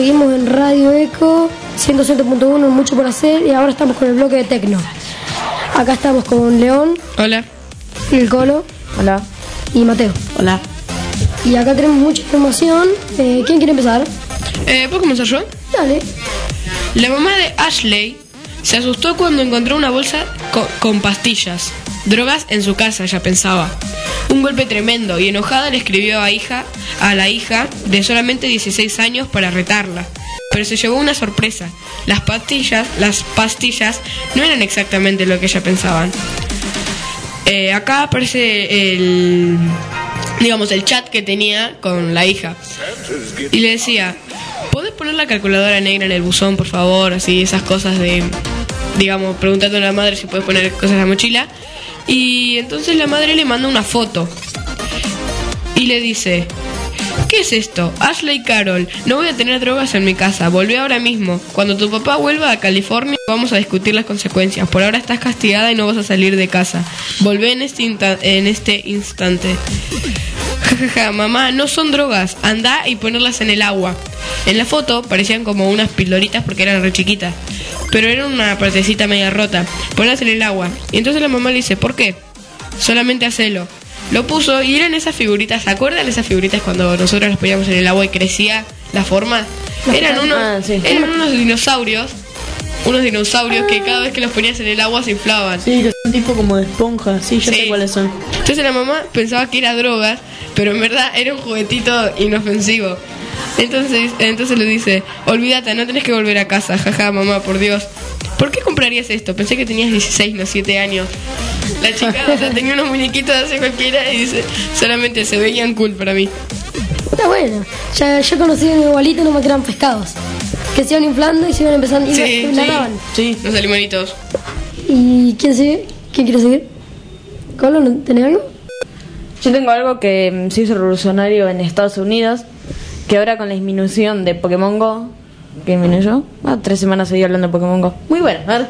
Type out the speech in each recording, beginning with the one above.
seguimos en Radio Eco 107.1, mucho por hacer, y ahora estamos con el bloque de Tecno. Acá estamos con León. Hola. El Colo. Hola. Y Mateo. Hola. Y acá tenemos mucha información. ¿Quién quiere empezar? ¿Puedo comenzar yo? Dale. La mamá de Ashley se asustó cuando encontró una bolsa con pastillas, drogas en su casa, ella pensaba. Un golpe tremendo, y enojada le escribió a la hija de solamente 16 años para retarla. Pero se llevó una sorpresa. Las pastillas no eran exactamente lo que ella pensaba. Acá aparece el chat que tenía con la hija. Y le decía: ¿podés poner la calculadora negra en el buzón, por favor? Así, esas cosas de, preguntando a la madre si puedes poner cosas en la mochila. Y entonces la madre le manda una foto y le dice: ¿qué es esto? Ashley Carol, no voy a tener drogas en mi casa, volvé ahora mismo. Cuando tu papá vuelva a California vamos a discutir las consecuencias. Por ahora estás castigada y no vas a salir de casa. Volvé en este instante. Jajaja, mamá, no son drogas, anda y ponerlas en el agua. En la foto parecían como unas pildoritas porque eran re chiquitas, pero era una partecita media rota. Ponlas en el agua. Y entonces la mamá le dice: ¿por qué? Solamente hacelo. Lo puso y eran esas figuritas. ¿Se acuerdan esas figuritas cuando nosotros las poníamos en el agua y crecía la forma? Eran unos dinosaurios. Unos dinosaurios que cada vez que los ponías en el agua se inflaban. Sí, que son tipo como de esponja. Sí, yo sé cuáles son. Entonces la mamá pensaba que era drogas, pero en verdad era un juguetito inofensivo. Entonces le dice: olvídate, no tenés que volver a casa. Jaja, mamá, por Dios. ¿Por qué comprarías esto? Pensé que tenías 16, no 7 años. La chica, tenía unos muñequitos así cualquiera y dice: solamente se veían cool para mí. Está bueno. Ya yo conocí a mi abuelito, no me quedan pescados. Que se iban inflando y se iban empezando y nadaban. Sí, los alimonitos. ¿Y quién sigue? ¿Quién quiere seguir? ¿Colo, no tenés algo? Yo tengo algo que se hizo revolucionario en Estados Unidos, que ahora con la disminución de Pokémon Go, que disminuyó, 3 semanas seguí hablando de Pokémon Go. Muy bueno, ¿verdad?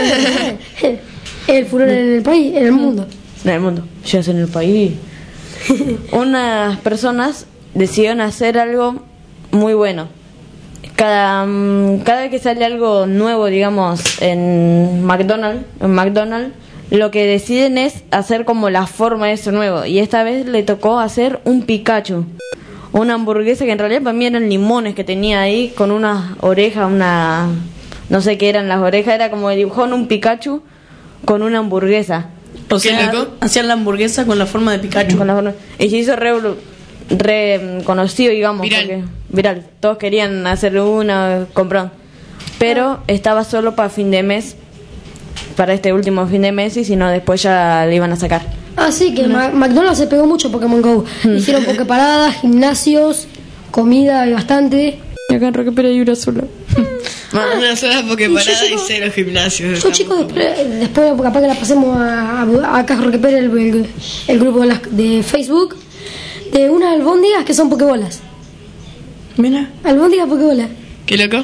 El furor en el país, en el mundo. En el mundo, ya es en el país. Unas personas decidieron hacer algo muy bueno. Cada vez que sale algo nuevo, digamos, en McDonald's, lo que deciden es hacer como la forma de eso nuevo. Y esta vez le tocó hacer un Pikachu. Una hamburguesa que en realidad para mí eran limones que tenía ahí, con unas orejas, no sé qué eran las orejas, era como dibujó un Pikachu con una hamburguesa. O sea, hacían la hamburguesa con la forma de Pikachu. Y se hizo re conocido, digamos, viral. Todos querían hacerle una, compraron. Pero estaba solo para fin de mes, para este último fin de mes, y si no después ya le iban a sacar. Sí, que McDonald's se pegó mucho Pokémon Go. Hicieron pokeparadas, gimnasios, comida y bastante. Y acá en Roque Pérez hay una sola. Una sola pokeparadas y 0 gimnasios. Yo, chicos, después capaz que la pasemos acá en Roque Pérez, el grupo de Facebook, de unas albóndigas que son pokebolas. Mira. Albóndigas pokebolas. ¿Qué loco?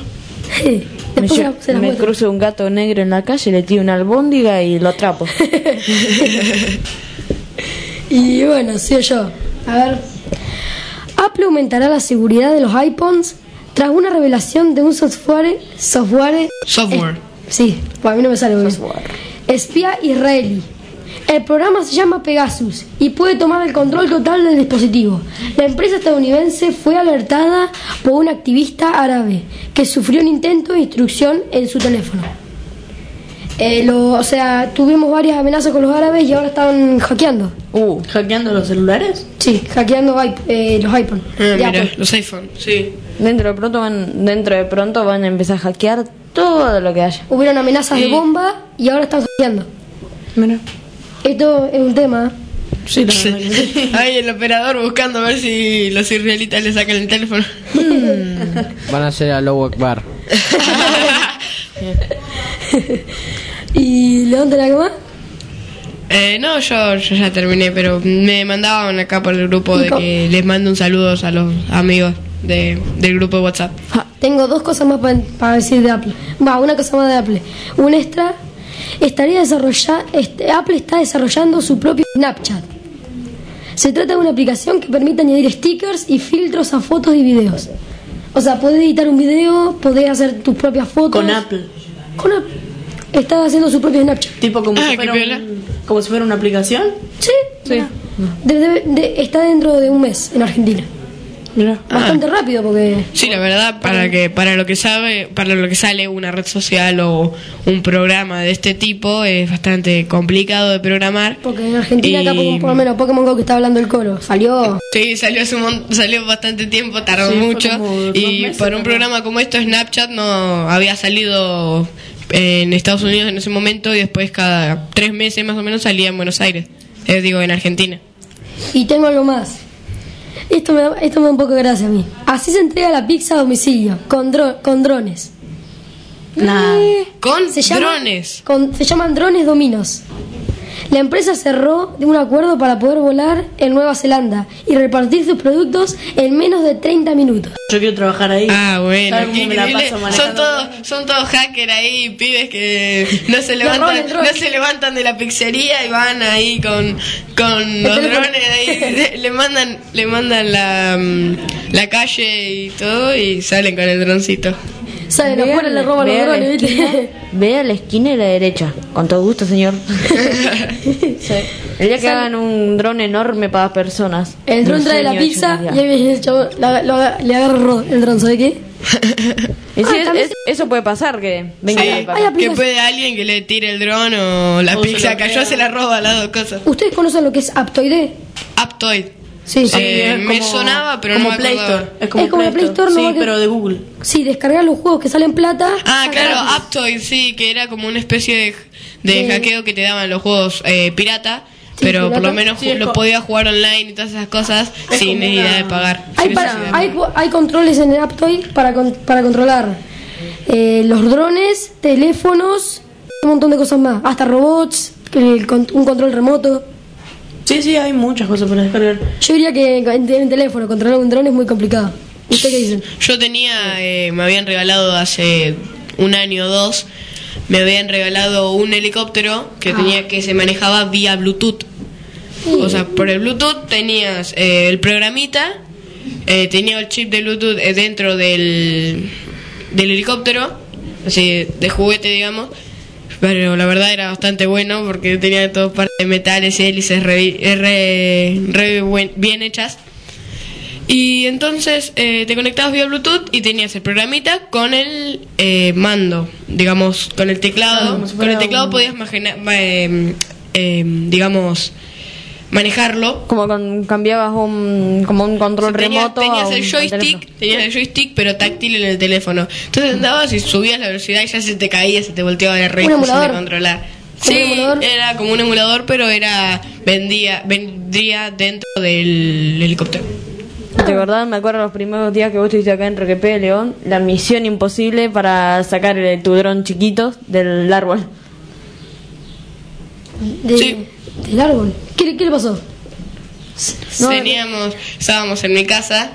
Me cruzo un gato negro en la calle, le tiro una albóndiga y lo atrapo. Y bueno, sigo yo. A ver. Apple aumentará la seguridad de los iPhones tras una revelación de un software. Sí, a mí no me sale muy bien. Espía israelí. El programa se llama Pegasus y puede tomar el control total del dispositivo. La empresa estadounidense fue alertada por un activista árabe que sufrió un intento de instrucción en su teléfono. Tuvimos varias amenazas con los árabes y ahora están hackeando. ¿Hackeando los celulares? Sí, hackeando los iPhone. Mira, los iPhone, sí. Dentro de pronto van a empezar a hackear todo lo que haya. Hubieron amenazas de bomba y ahora están hackeando. Mira. Esto es un tema. Sí, la verdad que sí. Ay, el operador buscando a ver si los israelitas le sacan el teléfono. Van a hacer a Allahu Akbar. ¿Y León tenés algo más? No, yo ya terminé, pero me mandaban acá por el grupo de que les mando un saludo a los amigos del grupo de WhatsApp. Tengo 2 cosas más para decir de Apple. Una cosa más de Apple. Un extra. Apple está desarrollando su propio Snapchat. Se trata de una aplicación que permite añadir stickers y filtros a fotos y videos. O sea, podés editar un video, podés hacer tus propias fotos. Con Apple. Con Apple. Está haciendo su propio Snapchat. Tipo como, si qué fuera piola. como si fuera una aplicación. Sí. Sí. Está dentro de un mes en Argentina. Mira. Bastante rápido porque... Sí, la verdad, para lo que sale una red social o un programa de este tipo es bastante complicado de programar. Porque en Argentina Y- acá por lo menos Pokémon GO que está hablando el coro. Salió... Sí, salió bastante tiempo, tardó Sí, fue mucho. como 2 Y meses, para un ¿no? programa como esto, Snapchat no había salido en Estados Unidos en ese momento y después cada 3 meses más o menos salía en Buenos Aires. En Argentina. Y tengo algo más. Esto me da un poco de gracia a mí. Así se entrega la pizza a domicilio, con drones. Nah. Con Se llama- drones. Se llaman drones dominos. La empresa cerró de un acuerdo para poder volar en Nueva Zelanda y repartir sus productos en menos de 30 minutos. Yo quiero trabajar ahí. Ah, bueno, ¿Sabes qué cómo me la increíble. paso manejando? Son todos hackers ahí, pibes que no se levantan de la pizzería y van ahí con los teléfono. drones ahí, le mandan la calle y todo y salen con el droncito. Salen afuera y le roban los Ve a la drones, esquina- ¿viste? Ve a la esquina y la derecha. Con todo gusto, señor. El día que hagan un dron enorme para personas. El dron Un trae la sueño pizza hecho y ahí realidad. viene el chavo, le agarra el dron, ¿sabe qué? Y sí, también- eso puede pasar, que venga Sí, y pasa. hay que aplicaciones. puede alguien que le tire el dron o la O se pizza la cayó, pega. se la roba, las dos cosas. ¿Ustedes conocen lo que es Aptoide? Aptoid. Sí, sí. Es me como- sonaba, pero como no me Play acordaba. Store. Es como, Es como Play Store, no sí, va que- pero de Google. Sí, descargar los juegos que salen plata. Ah, sacar claro, gratis. Aptoid, sí, que era como una especie de hackeo que te daban los juegos pirata, Sí, pero por pirata. lo menos Sí, es lo podías jugar online y todas esas cosas Es sin como necesidad una- de pagar. Hay, Sin necesidad de pagar. hay controles en el Aptoide para controlar los drones, teléfonos, un montón de cosas más. Hasta robots, un control remoto. Sí, sí, hay muchas cosas para descargar. Yo diría que en teléfono controlar un dron es muy complicado. ¿Usted qué dicen? Yo me habían regalado hace 1 año o 2, me habían regalado un helicóptero que se manejaba vía Bluetooth. O sea, por el Bluetooth tenías el programita, tenía el chip de Bluetooth dentro del helicóptero, así de juguete, digamos. Pero la verdad era bastante bueno porque tenía de todo parte de metales y hélices bien hechas. Y entonces te conectabas vía Bluetooth y tenías el programita con el mando, digamos, con el teclado. Claro, como si Con fuera el teclado un- podías digamos, manejarlo. Cambiabas como un control remoto. Tenías a un- el al joystick, teléfono. pero táctil en el teléfono. Entonces andabas y subías la velocidad y ya se te caía, se te volteaba de re Un difícil de emulador. controlar. ¿Como Sí, un emulador? era como un emulador, pero vendría dentro del helicóptero. ¿De verdad? Me acuerdo los primeros días que vos estuviste acá en Roquepé de León, la misión imposible para sacar tu dron chiquito del árbol. Sí. Del árbol. ¿Qué le pasó? No, Estábamos en mi casa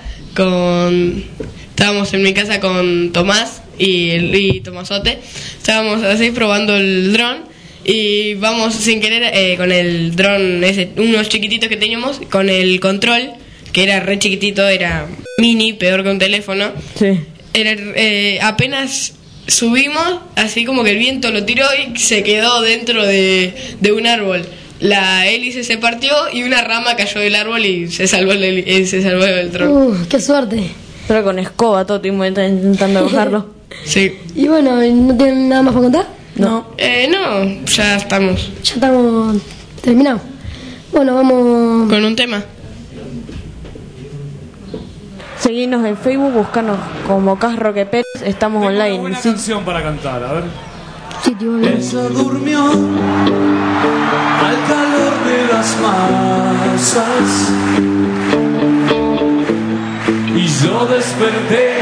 con Tomás y Tomasote. Estábamos así probando el dron y vamos sin querer con el dron ese, unos chiquititos que teníamos, con el control, que era re chiquitito, era mini, peor que un teléfono. Sí. Apenas subimos, así como que el viento lo tiró y se quedó dentro de un árbol. La hélice se partió y una rama cayó del árbol y se salvó el dron. qué suerte. Pero con escoba todo estuvimos intentando bajarlo. Sí. Y bueno, ¿no tienen nada más para contar? No. No, ya estamos Ya estamos terminados. Bueno, vamos... con un tema. Seguinos en Facebook, buscanos como Cas Roquepé, estamos Tengo online. una buena Sí. canción para cantar, a ver. Sitio, bien. Ella durmió al calor de las masas y yo desperté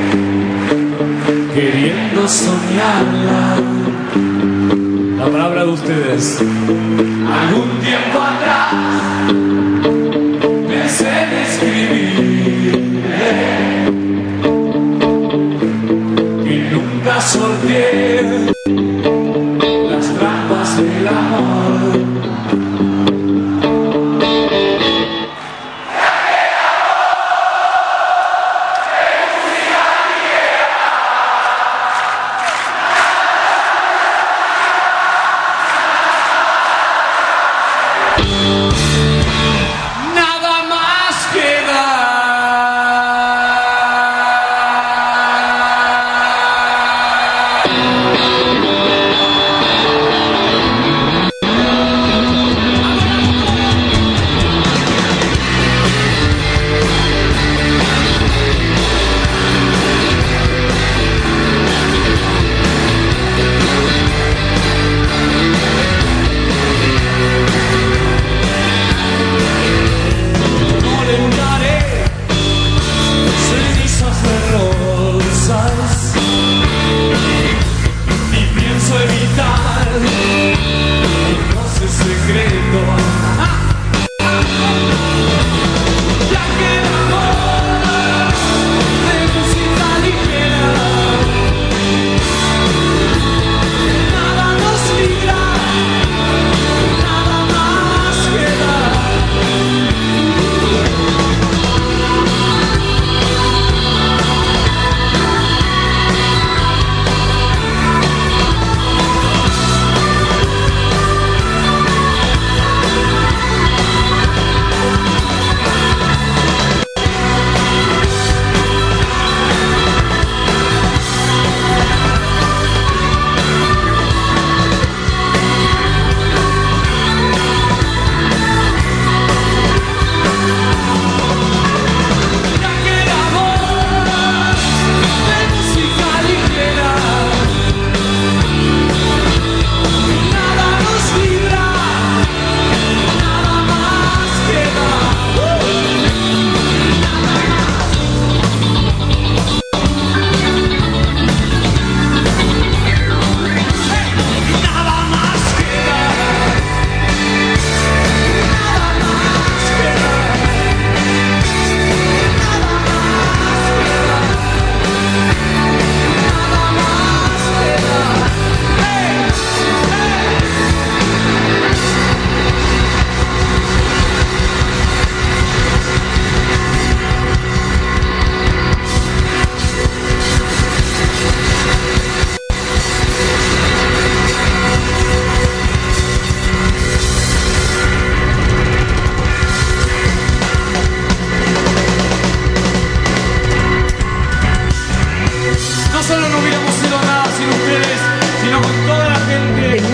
queriendo soñarla. La palabra de ustedes. Algún tiempo atrás pensé en escribirle y nunca sorteé las trampas del amor. conoce secreto. Ya quedamos de música ligera, nada nos libra, nada más queda. No solo no hubiéramos sido nada sin ustedes, sino con toda la gente. En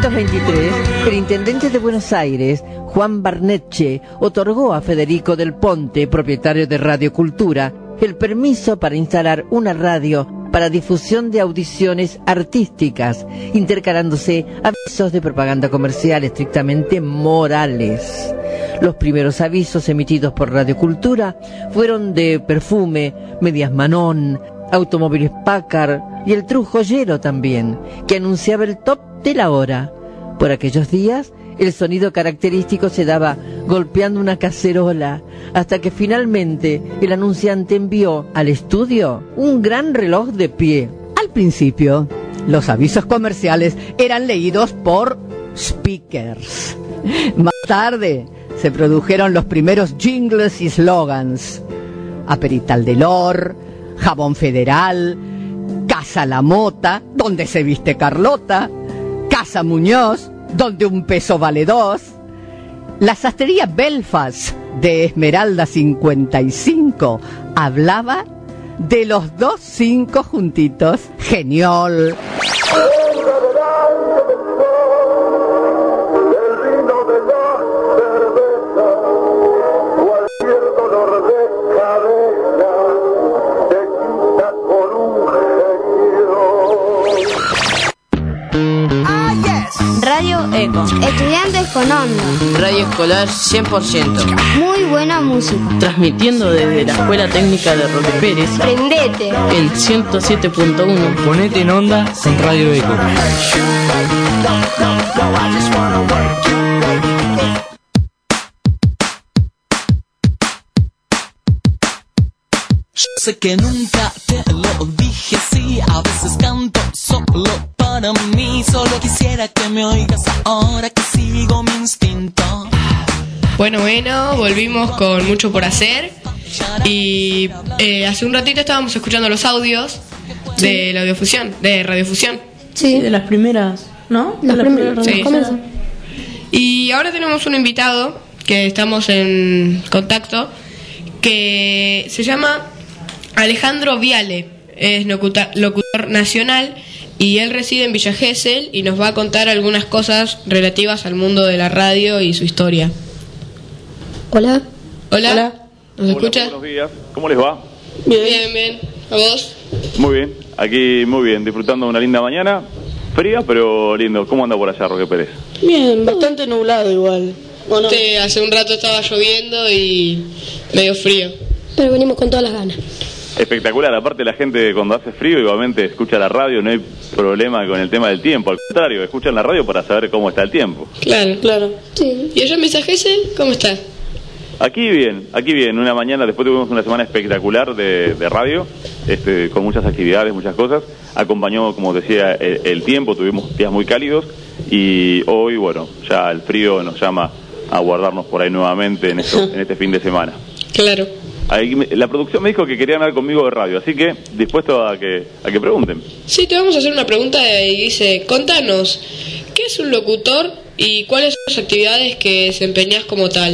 1923, el intendente de Buenos Aires, Juan Barnetche, otorgó a Federico del Ponte, propietario de Radio Cultura, el permiso para instalar una radio para difusión de audiciones artísticas, intercalándose avisos de propaganda comercial estrictamente morales. Los primeros avisos emitidos por Radio Cultura fueron de perfume, medias Manón, automóviles Packard y el True Joyero también, que anunciaba el top de la hora. Por aquellos días, el sonido característico se daba golpeando una cacerola, hasta que finalmente el anunciante envió al estudio un gran reloj de pie. Al principio, los avisos comerciales eran leídos por speakers. Más tarde, se produjeron los primeros jingles y slogans. Aperital del Or, Jabón Federal, Casa La Mota, donde se viste Carlota, Casa Muñoz, donde un peso vale dos, la sastrería Belfast de Esmeralda 55 hablaba de los 2 5 juntitos. Genial. Radio Eco. Estudiantes con onda. Radio escolar 100%. Muy buena música. Transmitiendo desde la Escuela Técnica de Roque Pérez. Prendete. En 107.1. Ponete en onda con Radio Eco. Sé que nunca te lo dije así, a veces canto solo para mí, solo quisiera que me oigas ahora que sigo mi instinto. Bueno, volvimos con mucho por hacer y hace un ratito estábamos escuchando los audios de la audiofusión, de radiofusión. Sí, de las primeras, ¿no? Las primeras, sí. Y ahora tenemos un invitado que estamos en contacto que se llama Alejandro Viale, es locutor nacional y él reside en Villa Gesell y nos va a contar algunas cosas relativas al mundo de la radio y su historia. Hola. Hola. ¿Nos escuchas? Buenos días. ¿Cómo les va? Bien. ¿A vos? Muy bien. Aquí muy bien, disfrutando de una linda mañana. Fría, pero lindo. ¿Cómo anda por allá, Roque Pérez? Bien, bastante nublado igual. ¿O no? Sí, hace un rato estaba lloviendo y medio frío. Pero venimos con todas las ganas. Espectacular, aparte la gente cuando hace frío igualmente escucha la radio, no hay problema con el tema del tiempo, al contrario, escuchan la radio para saber cómo está el tiempo. Claro, claro. Sí. ¿Y allá en Villa Gesell, cómo está? Aquí bien, una mañana, después tuvimos una semana espectacular de radio, con muchas actividades, muchas cosas, acompañó, como decía, el tiempo, tuvimos días muy cálidos y hoy, bueno, ya el frío nos llama a guardarnos por ahí nuevamente en este fin de semana. Claro. Ahí, la producción me dijo que querían hablar conmigo de radio, así que dispuesto a que pregunten. Sí, te vamos a hacer una pregunta y dice, contanos, ¿qué es un locutor y cuáles son las actividades que desempeñás como tal?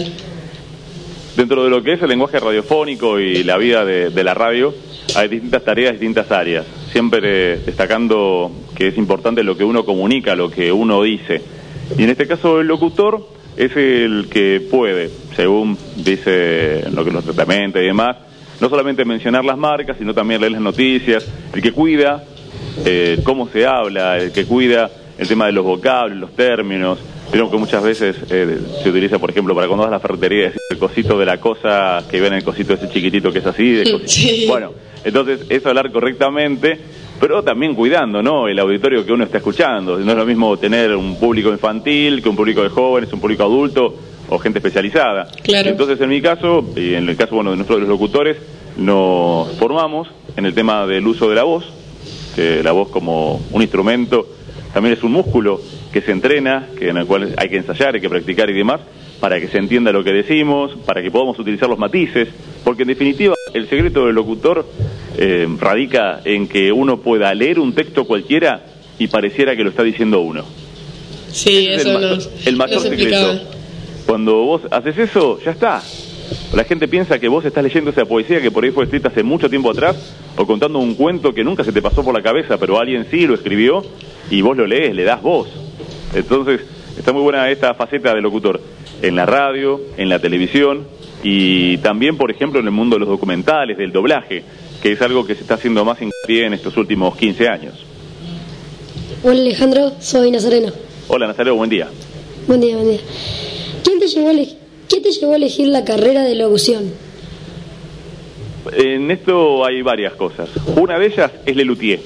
Dentro de lo que es el lenguaje radiofónico y la vida de la radio, hay distintas tareas, distintas áreas, siempre destacando que es importante lo que uno comunica, lo que uno dice. Y en este caso el locutor es el que puede, según dice lo que los tratamientos y demás, no solamente mencionar las marcas, sino también leer las noticias, el que cuida cómo se habla, el que cuida el tema de los vocablos, los términos. Creo que muchas veces se utiliza, por ejemplo, para cuando vas a la ferretería, decir el cosito de la cosa, que ven el cosito ese chiquitito que es así. Sí. Bueno, entonces es hablar correctamente, pero también cuidando, ¿no?, el auditorio que uno está escuchando. No es lo mismo tener un público infantil que un público de jóvenes, un público adulto o gente especializada. Claro. Entonces, en mi caso, y en el caso, bueno, de nosotros los locutores, nos formamos en el tema del uso de la voz, que la voz como un instrumento también es un músculo que se entrena, en el cual hay que ensayar, hay que practicar y demás, para que se entienda lo que decimos, para que podamos utilizar los matices, porque en definitiva el secreto del locutor radica en que uno pueda leer un texto cualquiera y pareciera que lo está diciendo uno. Sí, ese eso el mayor secreto. Cuando vos haces eso, ya está. La gente piensa que vos estás leyendo esa poesía que por ahí fue escrita hace mucho tiempo atrás, o contando un cuento que nunca se te pasó por la cabeza, pero alguien sí lo escribió, y vos lo lees, le das voz. Entonces, está muy buena esta faceta de locutor, en la radio, en la televisión, y también, por ejemplo, en el mundo de los documentales, del doblaje, que es algo que se está haciendo más hincapié en estos últimos 15 años. Hola Alejandro, soy Nazareno. Hola Nazareno, buen día. Buen día, buen día. ¿Qué te llevó a elegir la carrera de locución? En esto hay varias cosas. Una de ellas es Lelutier,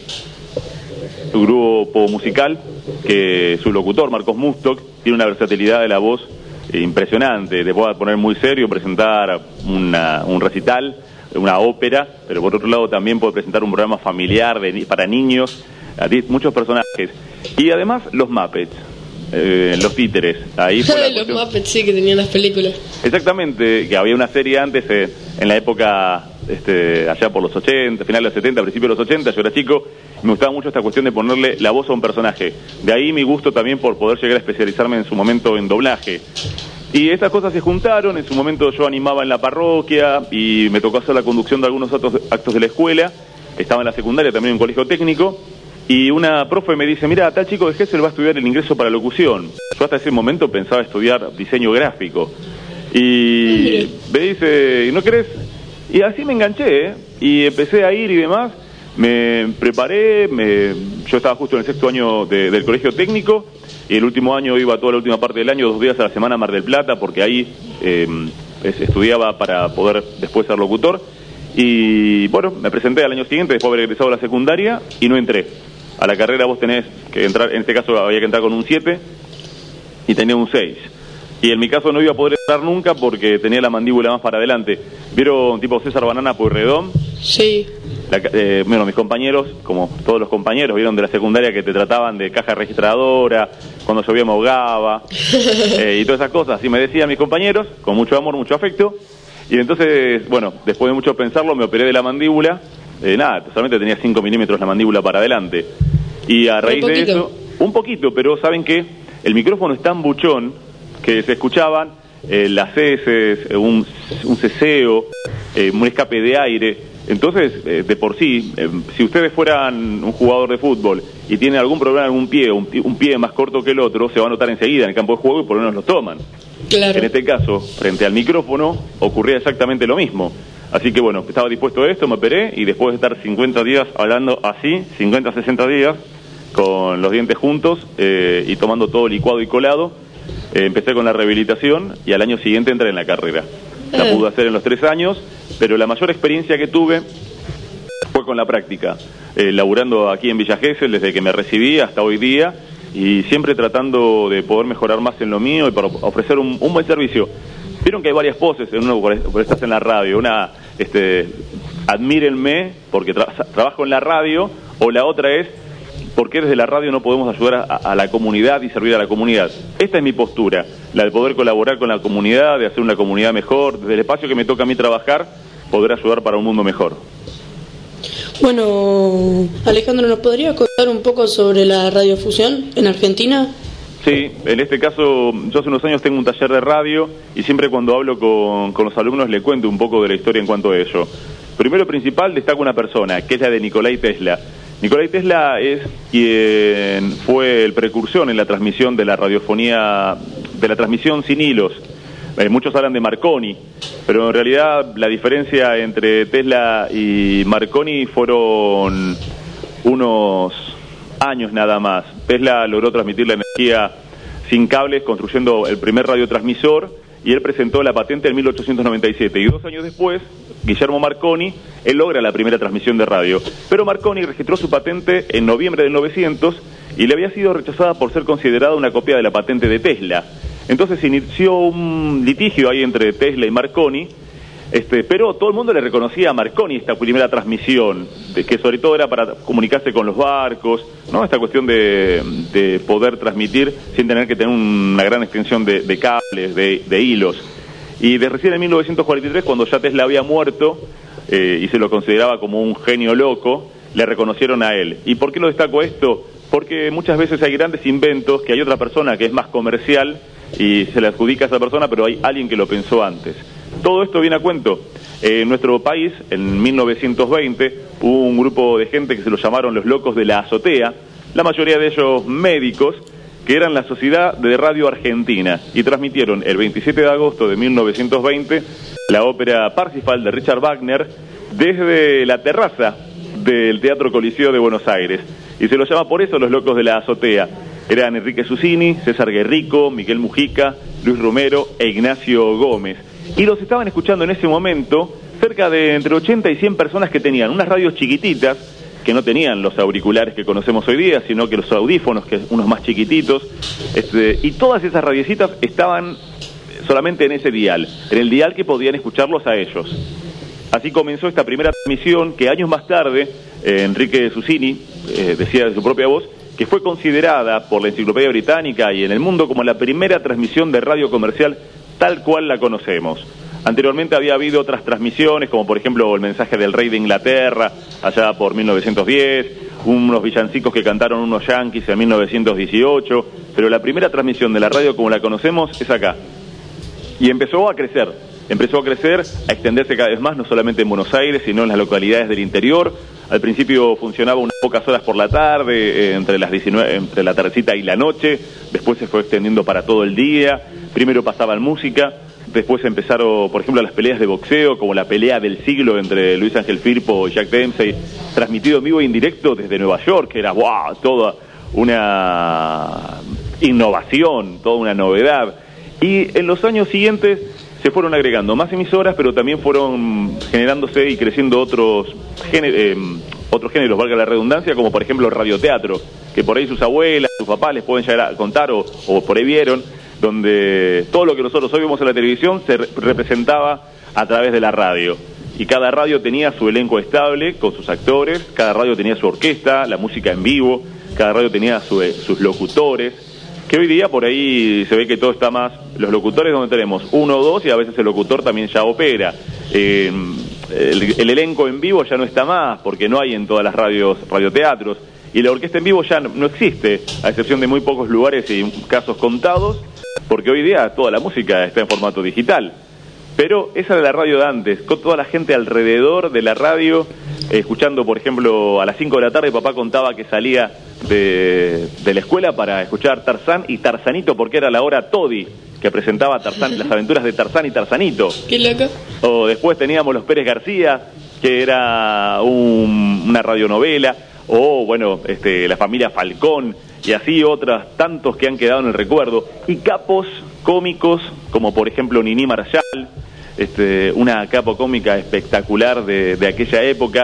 su grupo musical, que su locutor, Marcos Mustok, tiene una versatilidad de la voz impresionante. Te puede poner muy serio, presentar un recital, una ópera, pero por otro lado también puede presentar un programa familiar para niños, muchos personajes. Y además los Muppets, los títeres. Ahí fue los Muppets, sí, que tenían las películas. Exactamente, que había una serie antes, en la época, allá por los 80, final de los 70, principios de los 80, yo era chico, y me gustaba mucho esta cuestión de ponerle la voz a un personaje. De ahí mi gusto también por poder llegar a especializarme en su momento en doblaje. Y estas cosas se juntaron, en su momento yo animaba en la parroquia y me tocó hacer la conducción de algunos actos de la escuela, estaba en la secundaria también en un colegio técnico, y una profe me dice, mira, tal chico de Gesell va a estudiar el ingreso para locución. Yo hasta ese momento pensaba estudiar diseño gráfico. Y me dice, ¿no querés? Y así me enganché, y empecé a ir y demás, me preparé, yo estaba justo en el 6º año del colegio técnico, y el último año iba toda la última parte del año, 2 días a la semana a Mar del Plata, porque ahí estudiaba para poder después ser locutor. Y bueno, me presenté al año siguiente, después de haber egresado a la secundaria, y no entré. A la carrera vos tenés que entrar, en este caso había que entrar con un 7, y tenía un 6. Y en mi caso no iba a poder entrar nunca porque tenía la mandíbula más para adelante. ¿Vieron tipo César Banana Pueyrredón? Sí. Bueno, mis compañeros, como todos los compañeros, vieron de la secundaria que te trataban de caja registradora, cuando llovía me ahogaba, y todas esas cosas. Y me decían mis compañeros, con mucho amor, mucho afecto. Y entonces, bueno, después de mucho pensarlo, me operé de la mandíbula. Solamente tenía 5 milímetros la mandíbula para adelante. Y a raíz de eso, un poquito, pero ¿saben qué? El micrófono es tan buchón que se escuchaban las heces, un ceseo, un escape de aire. Entonces, de por sí, si ustedes fueran un jugador de fútbol y tienen algún problema en algún pie, un pie más corto que el otro, se va a notar enseguida en el campo de juego y por lo menos lo toman. Claro. En este caso, frente al micrófono, ocurría exactamente lo mismo. Así que bueno, estaba dispuesto a esto, me operé, y después de estar 50 días hablando así, 50, 60 días, con los dientes juntos y tomando todo licuado y colado, empecé con la rehabilitación y al año siguiente entré en la carrera. La pude hacer en los 3 años, pero la mayor experiencia que tuve fue con la práctica, laburando aquí en Villa Gesell desde que me recibí hasta hoy día, y siempre tratando de poder mejorar más en lo mío y para ofrecer un buen servicio. Vieron que hay varias poses en uno por estás en la radio, una admírenme porque trabajo en la radio, o la otra es porque desde la radio no podemos ayudar a la comunidad y servir a la comunidad. Esta es mi postura, la de poder colaborar con la comunidad, de hacer una comunidad mejor, desde el espacio que me toca a mí trabajar, poder ayudar para un mundo mejor. Bueno, Alejandro, ¿nos podría contar un poco sobre la radiofusión en Argentina? Sí, en este caso, yo hace unos años tengo un taller de radio y siempre cuando hablo con los alumnos le cuento un poco de la historia en cuanto a ello. Primero principal destaco una persona, que es la de Nikolai Tesla. Nikolai Tesla es quien fue el precursor en la transmisión de la radiofonía, de la transmisión sin hilos. Muchos hablan de Marconi, pero en realidad la diferencia entre Tesla y Marconi fueron unos años nada más. Tesla logró transmitir la energía sin cables construyendo el primer radiotransmisor y él presentó la patente en 1897 y 2 años después, Guillermo Marconi, él logra la primera transmisión de radio. Pero Marconi registró su patente en noviembre del 900 y le había sido rechazada por ser considerada una copia de la patente de Tesla. Entonces se inició un litigio ahí entre Tesla y Marconi, pero todo el mundo le reconocía a Marconi esta primera transmisión, que sobre todo era para comunicarse con los barcos, ¿no? Esta cuestión de poder transmitir sin tener que tener una gran extensión de cables, de hilos. Y de recién en 1943, cuando ya Tesla había muerto y se lo consideraba como un genio loco, le reconocieron a él. ¿Y por qué lo destaco esto? Porque muchas veces hay grandes inventos que hay otra persona que es más comercial y se le adjudica a esa persona, pero hay alguien que lo pensó antes. Todo esto viene a cuento. En nuestro país, en 1920, hubo un grupo de gente que se los llamaron los locos de la azotea, la mayoría de ellos médicos, que eran la Sociedad de Radio Argentina, y transmitieron el 27 de agosto de 1920 la ópera Parsifal de Richard Wagner desde la terraza del Teatro Coliseo de Buenos Aires. Y se los llama por eso los locos de la azotea. Eran Enrique Susini, César Guerrico, Miguel Mujica, Luis Romero e Ignacio Gómez. Y los estaban escuchando en ese momento cerca de entre 80 y 100 personas que tenían unas radios chiquititas, que no tenían los auriculares que conocemos hoy día, sino que los audífonos, que unos más chiquititos, y todas esas radiecitas estaban solamente en ese dial, en el dial que podían escucharlos a ellos. Así comenzó esta primera transmisión que años más tarde, Enrique Susini decía de su propia voz, que fue considerada por la Enciclopedia Británica y en el mundo como la primera transmisión de radio comercial tal cual la conocemos. Anteriormente había habido otras transmisiones, como por ejemplo el mensaje del rey de Inglaterra, allá por 1910, unos villancicos que cantaron unos yanquis en 1918, pero la primera transmisión de la radio como la conocemos es acá. Y empezó a crecer, a extenderse cada vez más, no solamente en Buenos Aires, sino en las localidades del interior. Al principio funcionaba unas pocas horas por la tarde, entre las 19, entre la tardecita y la noche, después se fue extendiendo para todo el día, primero pasaban música, después empezaron, por ejemplo, las peleas de boxeo, como la pelea del siglo entre Luis Ángel Firpo y Jack Dempsey, transmitido en vivo e indirecto desde Nueva York, que era ¡wow!, toda una innovación, toda una novedad. Y en los años siguientes se fueron agregando más emisoras, pero también fueron generándose y creciendo otros géneros, valga la redundancia, como por ejemplo el radioteatro, que por ahí sus abuelas, sus papás les pueden llegar a contar o por ahí vieron, donde todo lo que nosotros hoy vemos en la televisión se representaba a través de la radio. Y cada radio tenía su elenco estable, con sus actores, cada radio tenía su orquesta, la música en vivo, cada radio tenía sus locutores, que hoy día por ahí se ve que todo está más, los locutores donde tenemos uno o dos, y a veces el locutor también ya opera. El elenco en vivo ya no está más, porque no hay en todas las radioteatros, y la orquesta en vivo ya no existe, a excepción de muy pocos lugares y casos contados, porque hoy día toda la música está en formato digital. Pero esa era la radio de antes, con toda la gente alrededor de la radio, escuchando, por ejemplo, a las 5 de la tarde papá contaba que salía de la escuela para escuchar Tarzán y Tarzanito, porque era la hora Toddy, que presentaba Tarzán, las aventuras de Tarzán y Tarzanito. ¡Qué loco! O después teníamos Los Pérez García, que era una radionovela, o bueno, la familia Falcón, y así otras tantos que han quedado en el recuerdo, y capos cómicos, como por ejemplo Niní Marshall, una capo cómica espectacular de aquella época,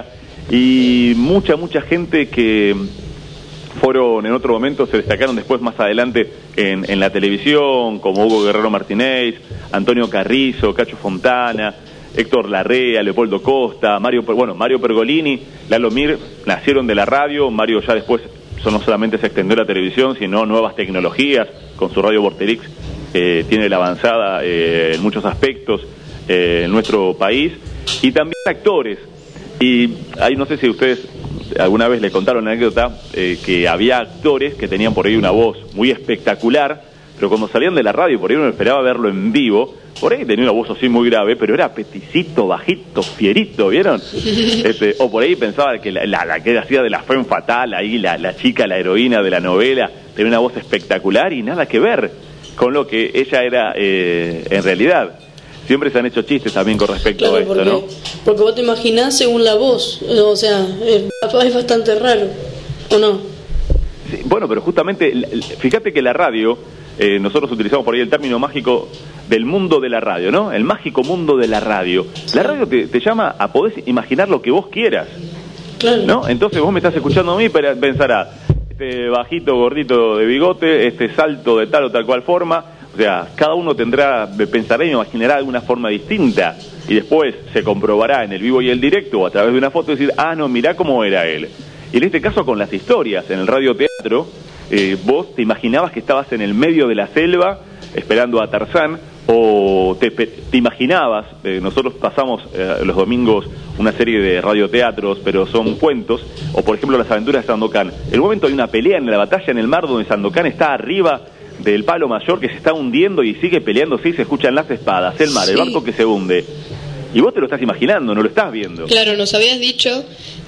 y mucha gente que fueron en otro momento, se destacaron después más adelante en la televisión, como Hugo Guerrero Martínez, Antonio Carrizo, Cacho Fontana, Héctor Larrea, Leopoldo Costa, Mario Pergolini, Lalo Mir, nacieron de la radio. Mario ya después no solamente se extendió a la televisión, sino nuevas tecnologías, con su radio Vorterix, tiene la avanzada en muchos aspectos en nuestro país, y también actores. Y ahí no sé si ustedes alguna vez le contaron la anécdota que había actores que tenían por ahí una voz muy espectacular, pero cuando salían de la radio, por ahí uno esperaba verlo en vivo, por ahí tenía una voz así muy grave, pero era peticito, bajito, fierito, ¿vieron? O por ahí pensaba que la que hacía de la Femme Fatal, ahí la chica, la heroína de la novela, tenía una voz espectacular y nada que ver con lo que ella era en realidad. Siempre se han hecho chistes también con respecto a esto, ¿no? Porque vos te imaginás según la voz, o sea, es bastante raro, ¿o no? Sí, bueno, pero justamente, fíjate que la radio, nosotros utilizamos por ahí el término mágico del mundo de la radio, ¿no? El mágico mundo de la radio. La radio te llama a poder imaginar lo que vos quieras, claro, ¿no? Entonces vos me estás escuchando a mí, pero pensarás, este bajito, gordito de bigote, este salto de tal o tal cual forma. O sea, cada uno pensará y imaginará de una forma distinta, y después se comprobará en el vivo y el directo o a través de una foto y decir, no, mirá cómo era él. Y en este caso con las historias, en el radioteatro, vos te imaginabas que estabas en el medio de la selva esperando a Tarzán, o te imaginabas, nosotros pasamos los domingos una serie de radioteatros, pero son cuentos, o por ejemplo Las aventuras de Sandokan. En un momento hay una pelea en la batalla en el mar donde Sandokan está arriba del palo mayor que se está hundiendo y sigue peleando, sí, se escuchan las espadas, el mar, sí, el barco que se hunde. Y vos te lo estás imaginando, no lo estás viendo. Claro, nos habías dicho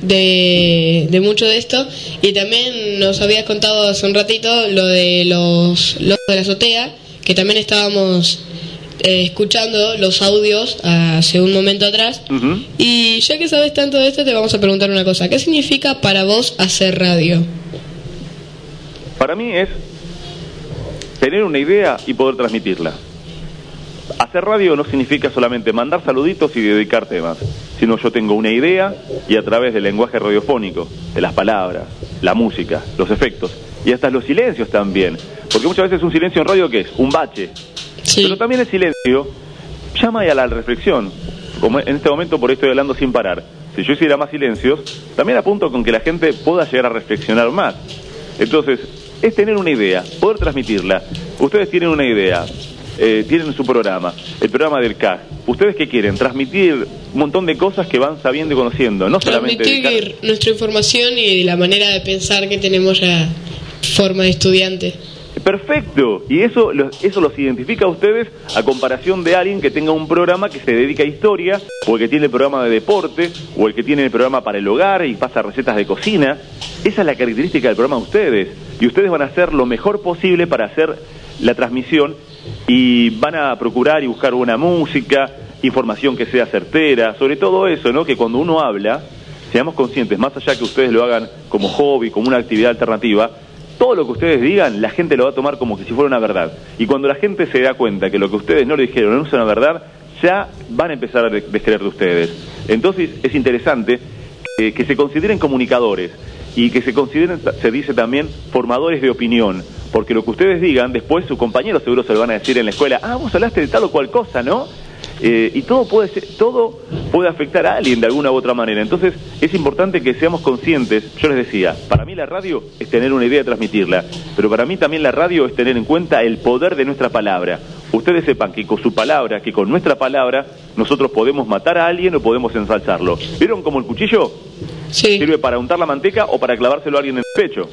de mucho de esto, y también nos habías contado hace un ratito lo de los de la azotea, que también estábamos escuchando los audios hace un momento atrás. Uh-huh. Y ya que sabes tanto de esto, te vamos a preguntar una cosa. ¿Qué significa para vos hacer radio? Para mí es tener una idea y poder transmitirla. Hacer radio no significa solamente mandar saluditos y dedicar temas, sino yo tengo una idea y a través del lenguaje radiofónico, de las palabras, la música, los efectos y hasta los silencios también, porque muchas veces un silencio en radio, ¿qué es? Un bache. Sí. Pero también el silencio llama a la reflexión, como en este momento por ahí estoy hablando sin parar. Si yo hiciera más silencios, también apunto con que la gente pueda llegar a reflexionar más. Entonces, es tener una idea, poder transmitirla. Ustedes tienen una idea, tienen su programa, el programa del CAG. ¿Ustedes qué quieren? Transmitir un montón de cosas que van sabiendo y conociendo, no solamente transmitir nuestra información y la manera de pensar que tenemos ya forma de estudiante. Perfecto, y eso los identifica a ustedes a comparación de alguien que tenga un programa que se dedica a historia, o el que tiene el programa de deporte, o el que tiene el programa para el hogar y pasa recetas de cocina. Esa es la característica del programa de ustedes, y ustedes van a hacer lo mejor posible para hacer la transmisión, y van a procurar y buscar buena música, información que sea certera, sobre todo eso, ¿no? Que cuando uno habla, seamos conscientes, más allá que ustedes lo hagan como hobby, como una actividad alternativa, todo lo que ustedes digan, la gente lo va a tomar como que si fuera una verdad. Y cuando la gente se da cuenta que lo que ustedes no le dijeron no es una verdad, ya van a empezar a descreer de ustedes. Entonces es interesante que se consideren comunicadores y que se consideren, se dice también, formadores de opinión. Porque lo que ustedes digan, después sus compañeros seguro se lo van a decir en la escuela, vos hablaste de tal o cual cosa, ¿no? Y todo puede afectar a alguien de alguna u otra manera. Entonces es importante que seamos conscientes. Yo les decía, para mí la radio es tener una idea y transmitirla, pero para mí también la radio es tener en cuenta el poder de nuestra palabra. Ustedes sepan que con su palabra, que con nuestra palabra, nosotros podemos matar a alguien o podemos ensalzarlo. ¿Vieron como el cuchillo? Sí. Sirve para untar la manteca o para clavárselo a alguien en el pecho.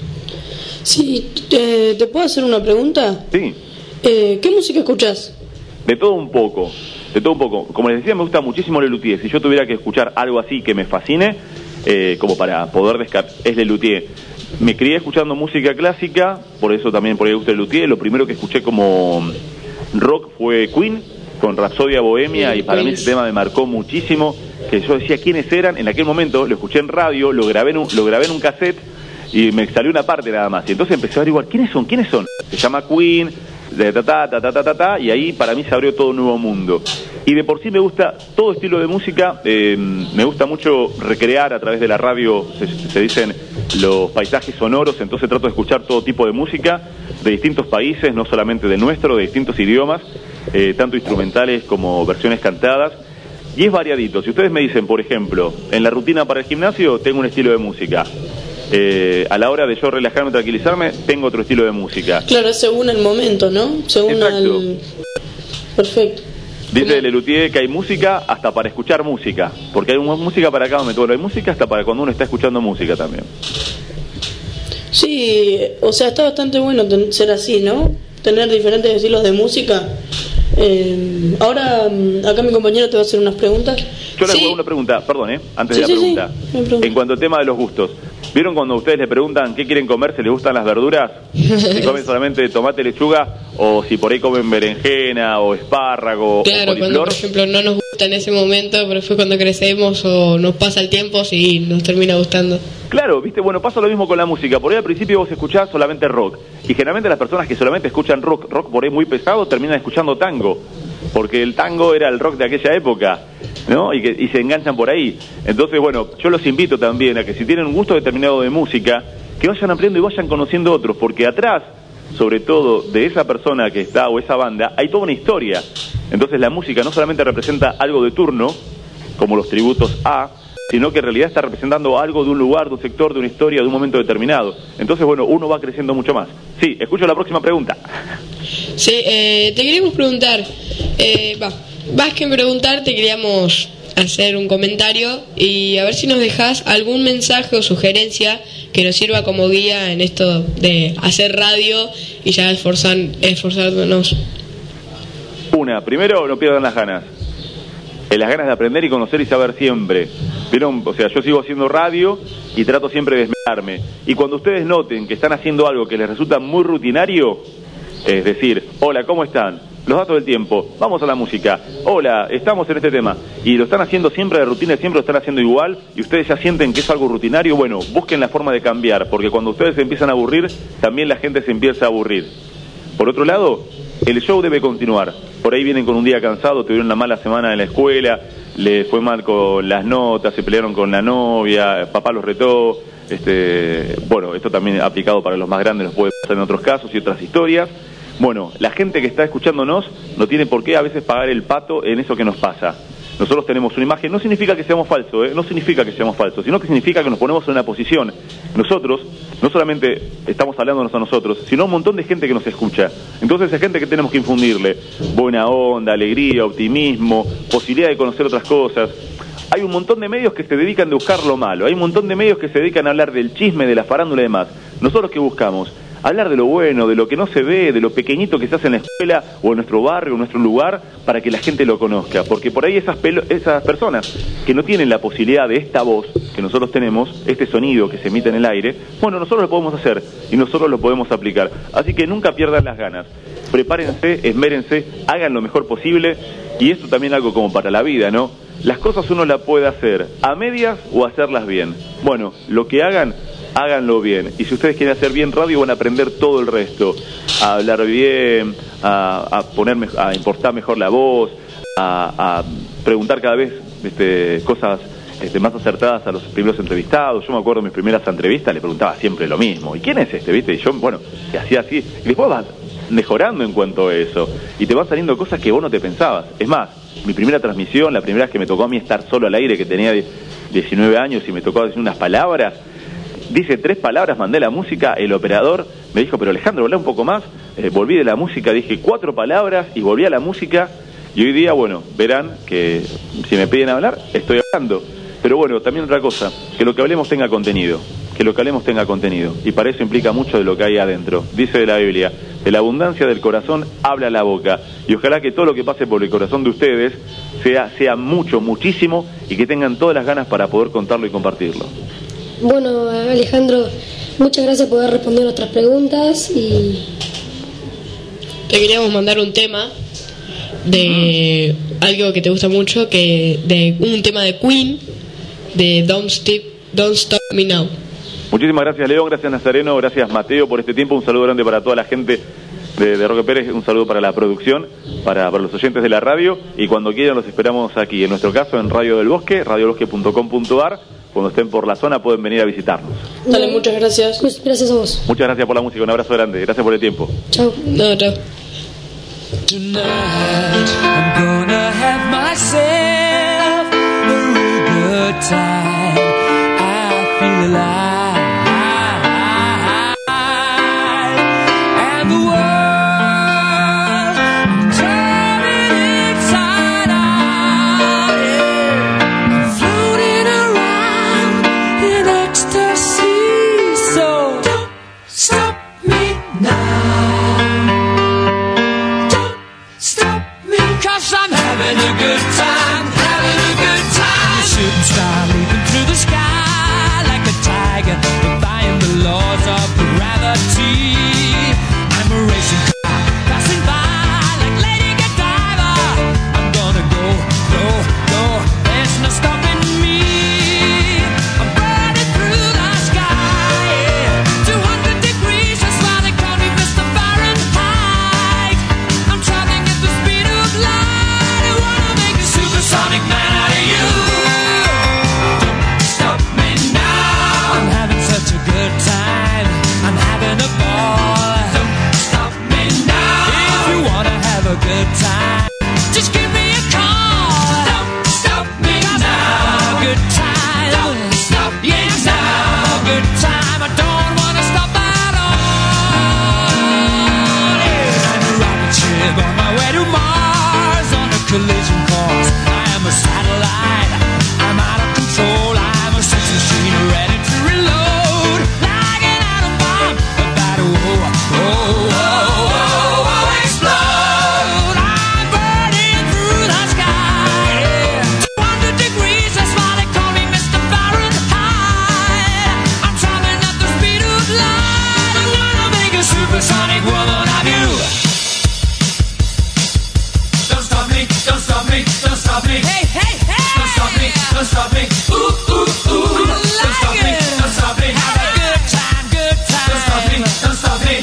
Sí, ¿te puedo hacer una pregunta? Sí. ¿Qué música escuchás? De todo un poco. Como les decía, me gusta muchísimo Lelutier. Si yo tuviera que escuchar algo así que me fascine, como para poder es Lelutier. Me crié escuchando música clásica, por eso también por ahí me gusta Lelutier. Lo primero que escuché como rock fue Queen, con Rapsodia Bohemia, y para mí ese tema me marcó muchísimo, que yo decía quiénes eran. En aquel momento lo escuché en radio, lo grabé en un cassette, y me salió una parte nada más. Y entonces empecé a averiguar, ¿quiénes son? Se llama Queen, y ahí para mí se abrió todo un nuevo mundo. Y de por sí me gusta todo estilo de música, me gusta mucho recrear a través de la radio, se dicen los paisajes sonoros, entonces trato de escuchar todo tipo de música de distintos países, no solamente del nuestro, de distintos idiomas, tanto instrumentales como versiones cantadas, y es variadito. Si ustedes me dicen, por ejemplo, en la rutina para el gimnasio tengo un estilo de música, a la hora de yo relajarme, tranquilizarme, tengo otro estilo de música. Claro, según el momento, ¿no? Según el... Perfecto. Dice Lelutier que hay música hasta para escuchar música, porque hay música para cada momento, hay música hasta para cuando uno está escuchando música también. Sí, o sea, está bastante bueno ser así, ¿no? Tener diferentes estilos de música. Ahora, acá mi compañero te va a hacer unas preguntas. Yo le hago una pregunta, perdón, antes de la pregunta. En cuanto al tema de los gustos, ¿vieron cuando ustedes le preguntan qué quieren comer, si les gustan las verduras? Si comen solamente tomate, lechuga, o si por ahí comen berenjena o espárrago. Claro, o cuando por ejemplo no nos gusta en ese momento, pero después cuando crecemos o nos pasa el tiempo, sí, nos termina gustando. Claro, viste, bueno, pasa lo mismo con la música. Por ahí al principio vos escuchás solamente rock, y generalmente las personas que solamente escuchan rock por ahí muy pesado, terminan escuchando tango, porque el tango era el rock de aquella época, ¿no? Y se enganchan por ahí. Entonces, bueno, yo los invito también a que si tienen un gusto determinado de música, que vayan aprendiendo y vayan conociendo otros, porque atrás, sobre todo, de esa persona que está o esa banda, hay toda una historia. Entonces la música no solamente representa algo de turno, como los tributos a, sino que en realidad está representando algo de un lugar, de un sector, de una historia, de un momento determinado. Entonces, bueno, uno va creciendo mucho más. Sí, escucho la próxima pregunta. Sí, te queríamos preguntar, más que preguntar, te queríamos hacer un comentario y a ver si nos dejas algún mensaje o sugerencia que nos sirva como guía en esto de hacer radio y ya esforzarnos. Primero, no pierdan las ganas. Las ganas de aprender y conocer y saber siempre. ¿Vieron? O sea, yo sigo haciendo radio y trato siempre de esmerarme. Y cuando ustedes noten que están haciendo algo que les resulta muy rutinario, es decir, hola, ¿cómo están? Los datos del tiempo, vamos a la música, hola, estamos en este tema, y lo están haciendo siempre de rutina, siempre lo están haciendo igual, y ustedes ya sienten que es algo rutinario, bueno, busquen la forma de cambiar, porque cuando ustedes se empiezan a aburrir, también la gente se empieza a aburrir. Por otro lado, el show debe continuar. Por ahí vienen con un día cansado, tuvieron una mala semana en la escuela, les fue mal con las notas, se pelearon con la novia, papá los retó. Bueno, esto también aplicado para los más grandes, los puede pasar en otros casos y otras historias. Bueno, la gente que está escuchándonos no tiene por qué a veces pagar el pato en eso que nos pasa. Nosotros tenemos una imagen, no significa que seamos falsos, no significa que seamos falsos, sino que significa que nos ponemos en una posición. Nosotros, no solamente estamos hablándonos a nosotros, sino a un montón de gente que nos escucha. Entonces es gente que tenemos que infundirle buena onda, alegría, optimismo, posibilidad de conocer otras cosas. Hay un montón de medios que se dedican a buscar lo malo, hay un montón de medios que se dedican a hablar del chisme, de la farándula y demás. Nosotros, ¿qué buscamos? Hablar de lo bueno, de lo que no se ve, de lo pequeñito que se hace en la escuela o en nuestro barrio, en nuestro lugar, para que la gente lo conozca. Porque por ahí esas personas que no tienen la posibilidad de esta voz que nosotros tenemos, este sonido que se emite en el aire, bueno, nosotros lo podemos hacer y nosotros lo podemos aplicar. Así que nunca pierdan las ganas. Prepárense, esmérense, hagan lo mejor posible. Y esto también algo como para la vida, ¿no? Las cosas uno las puede hacer a medias o hacerlas bien. Bueno, lo que hagan, háganlo bien. Y si ustedes quieren hacer bien radio, van a aprender todo el resto. A hablar bien, a importar mejor la voz, a preguntar cada vez cosas más acertadas a los primeros entrevistados. Yo me acuerdo de mis primeras entrevistas, le preguntaba siempre lo mismo. ¿Y quién es este? ¿Viste? Y yo, bueno, que hacía así. Y después vas mejorando en cuanto a eso. Y te van saliendo cosas que vos no te pensabas. Es más, mi primera transmisión, la primera vez que me tocó a mí estar solo al aire, que tenía 19 años y me tocó decir unas palabras, dice 3 palabras, mandé la música, el operador me dijo, pero Alejandro, habla un poco más. Volví de la música, dije 4 palabras y volví a la música. Y hoy día, bueno, verán que si me piden hablar, estoy hablando. Pero bueno, también otra cosa, que lo que hablemos tenga contenido. Que lo que hablemos tenga contenido. Y para eso implica mucho de lo que hay adentro. Dice de la Biblia, de la abundancia del corazón habla la boca. Y ojalá que todo lo que pase por el corazón de ustedes sea mucho, muchísimo, y que tengan todas las ganas para poder contarlo y compartirlo. Bueno, Alejandro, muchas gracias por haber respondido nuestras preguntas y... Te queríamos mandar un tema de algo que te gusta mucho, de un tema de Queen, de Don't Stop Me Now. Muchísimas gracias, León, gracias Nazareno, gracias Mateo por este tiempo. Un saludo grande para toda la gente de Roque Pérez, un saludo para la producción, para los oyentes de la radio, y cuando quieran los esperamos aquí, en nuestro caso en Radio del Bosque, radiobosque.com.ar. Cuando estén por la zona pueden venir a visitarnos. Dale, muchas gracias. Pues gracias a vos. Muchas gracias por la música, un abrazo grande, gracias por el tiempo. Chao. No, chao. Tonight I'm gonna have myself a real good time. I feel alive. And the world turning inside out, yeah. Floating around in ecstasy. So don't stop me now. Stop me, 'cause I'm having a good time, having a good time. A shooting star leaping through the sky like a tiger, defying the laws of gravity. I'm a racing car passing by like Lady Godiva. I'm gonna go, go, go. There's no stopping me. I'm burning through the sky, yeah. 200 degrees, that's why they call me Mr. Fahrenheit. I'm traveling at the speed of light. I wanna make a supersonic man out of you. Don't stop me now. I'm having such a good time. I'm having a ball. Don't stop me now. If you wanna have a good time, just give me a call. Don't stop me now. Good time. Don't stop me now. Good time. I don't wanna stop at all. Yeah. I'm a rocket ship on my way to Mars on a collision course. I am a satellite. I'm out of control. I'm a sex machine ready to reload. Like an atom bomb about to explode. I'm burning through the sky. Yeah. 200 degrees, that's why they call me Mr. Fahrenheit. I'm traveling at the speed of light. I'm gonna make a supersonic woman of you. Don't stop me, don't stop me, don't stop me. Hey, hey, hey! Don't stop me, don't stop me. Ooh, ooh, ooh. Don't stop me, don't stop me. Have a good time, good time. Don't stop me, don't stop me.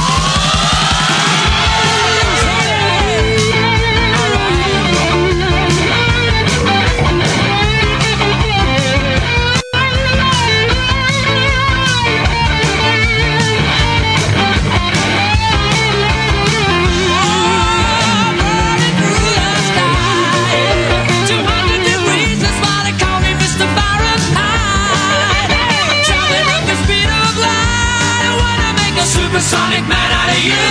Supersonic man out of you.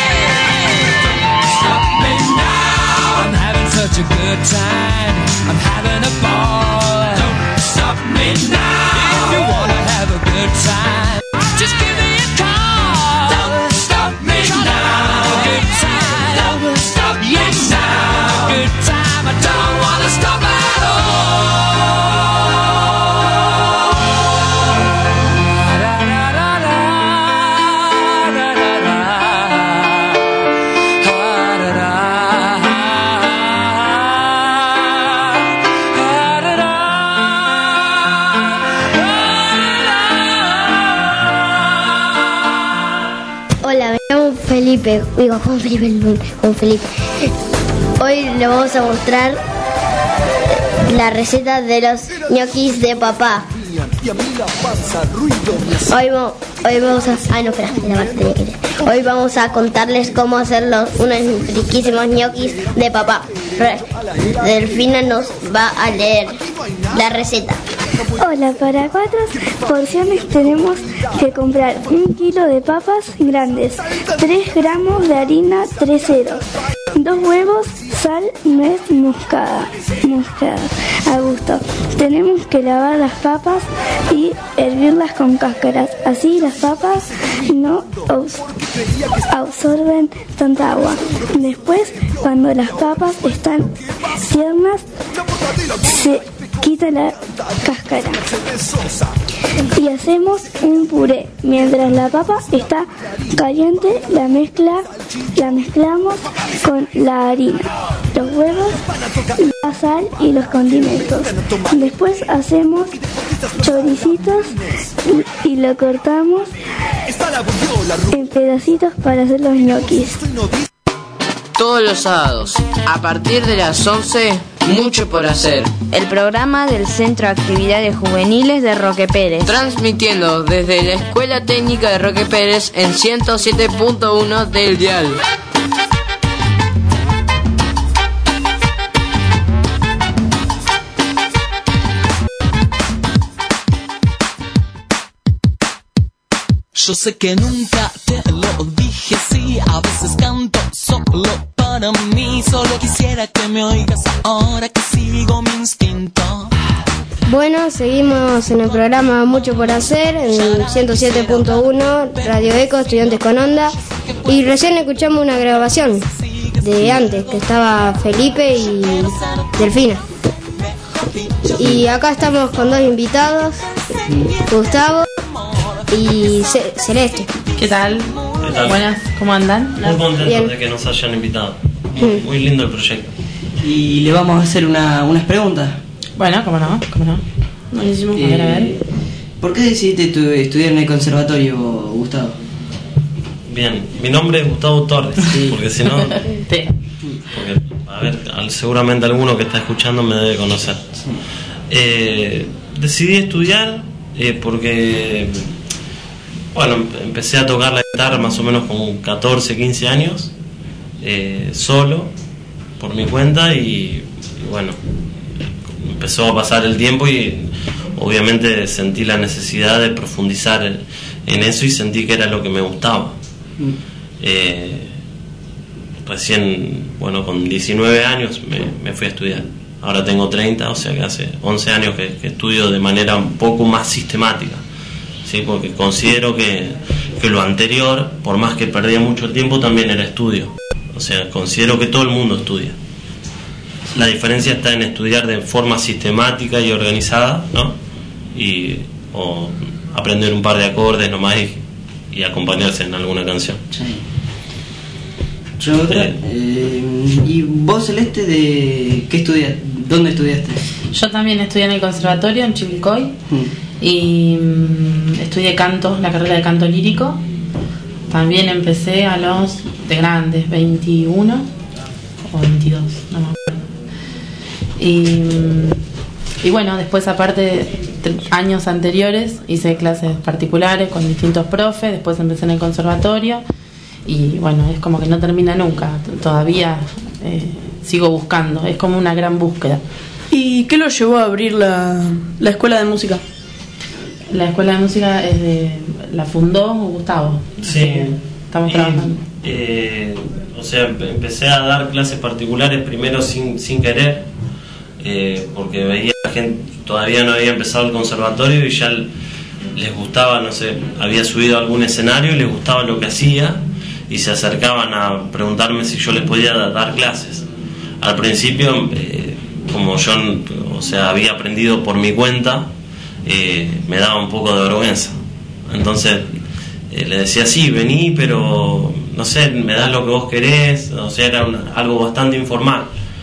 Stop me now. I'm having such a good time. I'm having a ball. Don't stop me now. If you wanna have a good time, just give me a call. Don't stop me now. Good time. Don't stop me now. Good time. I don't wanna stop at all. Hola, me llamo Felipe. Digo, Juan Felipe. Hoy le vamos a mostrar la receta de los ñoquis de papá. Hoy vamos a contarles cómo hacer unos riquísimos ñoquis de papá. Delfina nos va a leer la receta. Hola, para 4 porciones tenemos que comprar 1 kilo de papas grandes, 3 gramos de harina 3-0, 2 huevos, sal, nuez moscada a gusto. Tenemos que lavar las papas y hervirlas con cáscaras, así las papas no absorben tanta agua. Después, cuando las papas están tiernas, se quita la cáscara y hacemos un puré. Mientras la papa está caliente, la mezclamos con la harina, los huevos, la sal y los condimentos. Después hacemos choricitos y lo cortamos en pedacitos para hacer los ñoquis. Todos los sábados, a partir de las 11, Mucho por Hacer. El programa del Centro de Actividades Juveniles de Roque Pérez. Transmitiendo desde la Escuela Técnica de Roque Pérez en 107.1 del dial. Yo sé que nunca te lo dije, sí, a veces canto solo para mí. Solo quisiera que me oigas ahora que sigo mi instinto. Bueno, seguimos en el programa Mucho por Hacer, en 107.1, Radio Eco, Estudiantes con Onda. Y recién escuchamos una grabación de antes, que estaba Felipe y Delfina. Y acá estamos con dos invitados, Gustavo y Celeste. ¿Qué tal? ¿Qué tal? Buenas, ¿cómo andan? Muy contentos Bien. de que nos hayan invitado. Muy lindo el proyecto. Y le vamos a hacer unas preguntas. Bueno, cómo no. Buenísimo, a ver. ¿Por qué decidiste estudiar en el conservatorio, Gustavo? Bien, mi nombre es Gustavo Torres, porque si no... Sí. Porque, a ver, seguramente alguno que está escuchando me debe conocer. Decidí estudiar porque... Bueno, empecé a tocar la guitarra más o menos con 14, 15 años, solo, por mi cuenta, y bueno, empezó a pasar el tiempo y obviamente sentí la necesidad de profundizar en eso y sentí que era lo que me gustaba. Recién, bueno, con 19 años me fui a estudiar. Ahora tengo 30, o sea que hace 11 años que estudio de manera un poco más sistemática. Sí, porque considero que lo anterior, por más que perdía mucho tiempo, también era estudio. O sea, considero que todo el mundo estudia. La diferencia está en estudiar de forma sistemática y organizada, ¿no? O aprender un par de acordes nomás y acompañarse en alguna canción. Sí. ¿Y vos, Celeste, qué estudiaste? ¿Dónde estudiaste? Yo también estudié en el conservatorio en Chivilcoy. Y estudié canto, la carrera de canto lírico. También empecé a los de grandes, 21 o 22, no me acuerdo. Y bueno, después aparte años anteriores hice clases particulares con distintos profes. Después empecé en el conservatorio y bueno, es como que no termina nunca. Todavía sigo buscando, es como una gran búsqueda. ¿Y qué lo llevó a abrir la escuela de música? La escuela de música la fundó Gustavo. Sí. Estamos trabajando. O sea, empecé a dar clases particulares primero sin querer, porque veía que la gente todavía no había empezado el conservatorio y ya les gustaba, no sé, había subido a algún escenario y les gustaba lo que hacía y se acercaban a preguntarme si yo les podía dar clases. Al principio, como yo, o sea, había aprendido por mi cuenta, me daba un poco de vergüenza. Entonces le decía, sí, vení, pero no sé, me das lo que vos querés. O sea, era algo bastante informal.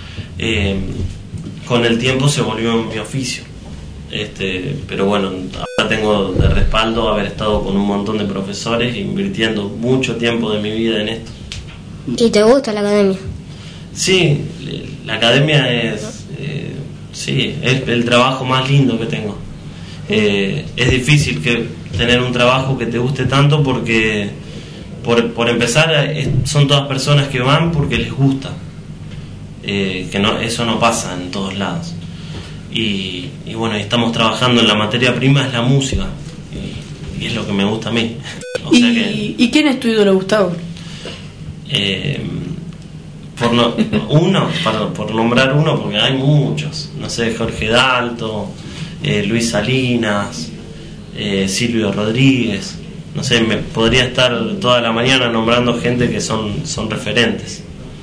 Con el tiempo se volvió mi oficio. Pero bueno, ahora tengo de respaldo haber estado con un montón de profesores invirtiendo mucho tiempo de mi vida en esto. ¿Y te gusta la academia? Sí, la academia es el trabajo más lindo que tengo. Es difícil tener un trabajo que te guste tanto porque por empezar son todas personas que van porque les gusta, que no, eso no pasa en todos lados y bueno, estamos trabajando en la materia prima, es la música y es lo que me gusta a mí. ¿Y quién estudió lo Gustavo? Por nombrar uno, porque hay muchos, no sé, Jorge Dalto, Luis Salinas, Silvio Rodríguez, no sé, me podría estar toda la mañana nombrando gente que son referentes,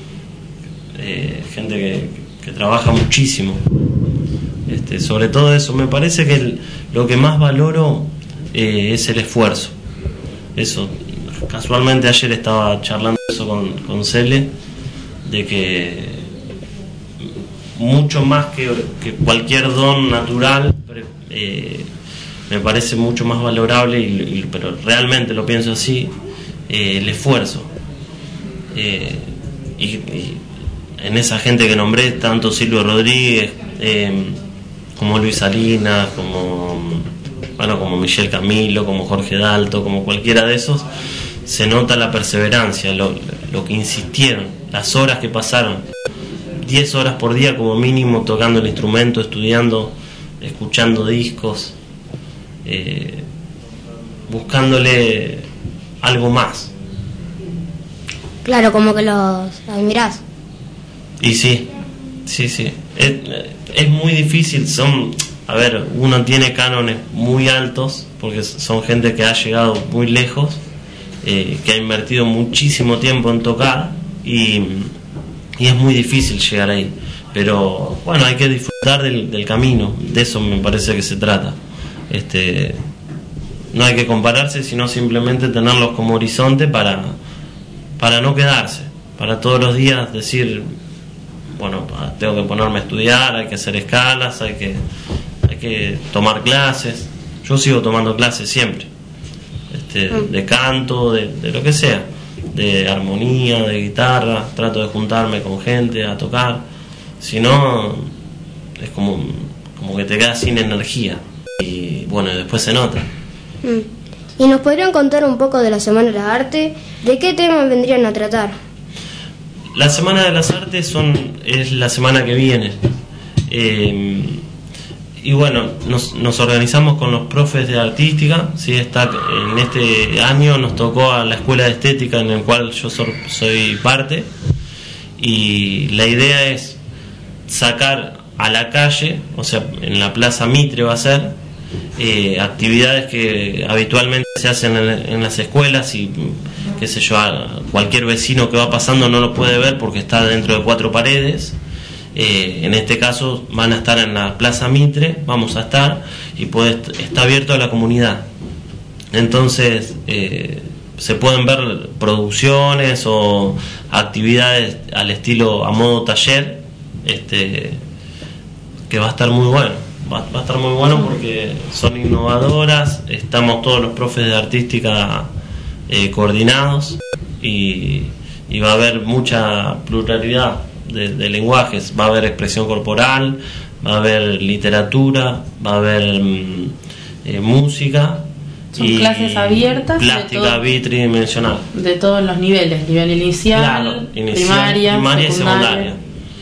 gente que trabaja muchísimo, sobre todo eso. Me parece que lo que más valoro es el esfuerzo. Eso, casualmente ayer estaba charlando eso con Cele, de que mucho más que cualquier don natural, me parece mucho más valorable, pero realmente lo pienso así, el esfuerzo. Y en esa gente que nombré, tanto Silvio Rodríguez, como Luis Salinas, como Michel Camilo, como Jorge Dalto, como cualquiera de esos, se nota la perseverancia, lo que insistieron, las horas que pasaron, 10 horas por día como mínimo tocando el instrumento, estudiando, escuchando discos, buscándole algo más. Claro, como que los admirás. Y sí. Es muy difícil, uno tiene cánones muy altos, porque son gente que ha llegado muy lejos, que ha invertido muchísimo tiempo en tocar, y es muy difícil llegar ahí. Pero bueno, hay que disfrutar del camino, de eso me parece que se trata. No hay que compararse, sino simplemente tenerlos como horizonte para no quedarse, para todos los días decir, bueno, tengo que ponerme a estudiar, hay que hacer escalas, hay que tomar clases. Yo sigo tomando clases siempre, de canto, de lo que sea, de armonía, de guitarra, trato de juntarme con gente a tocar, si no es como que te quedas sin energía, y bueno, después se nota. ¿Y nos podrían contar un poco de la Semana de las Artes? ¿De qué temas vendrían a tratar? La Semana de las Artes es la semana que viene, y bueno, nos organizamos con los profes de artística, ¿sí? En este año nos tocó a la Escuela de Estética, en el cual yo soy parte, y la idea es sacar a la calle, o sea, en la Plaza Mitre va a ser, actividades que habitualmente se hacen en las escuelas, y qué sé yo, cualquier vecino que va pasando no lo puede ver porque está dentro de 4 paredes. En este caso van a estar en la Plaza Mitre, vamos a estar, y está abierto a la comunidad. Entonces se pueden ver producciones o actividades al estilo, a modo taller, que va a estar muy bueno. Va a estar muy bueno porque son innovadoras, estamos todos los profes de artística coordinados, y va a haber mucha pluralidad de lenguajes, va a haber expresión corporal, va a haber literatura, va a haber música. Son clases abiertas, plástica bitridimensional. De todos los niveles, nivel inicial, claro, primaria y secundaria.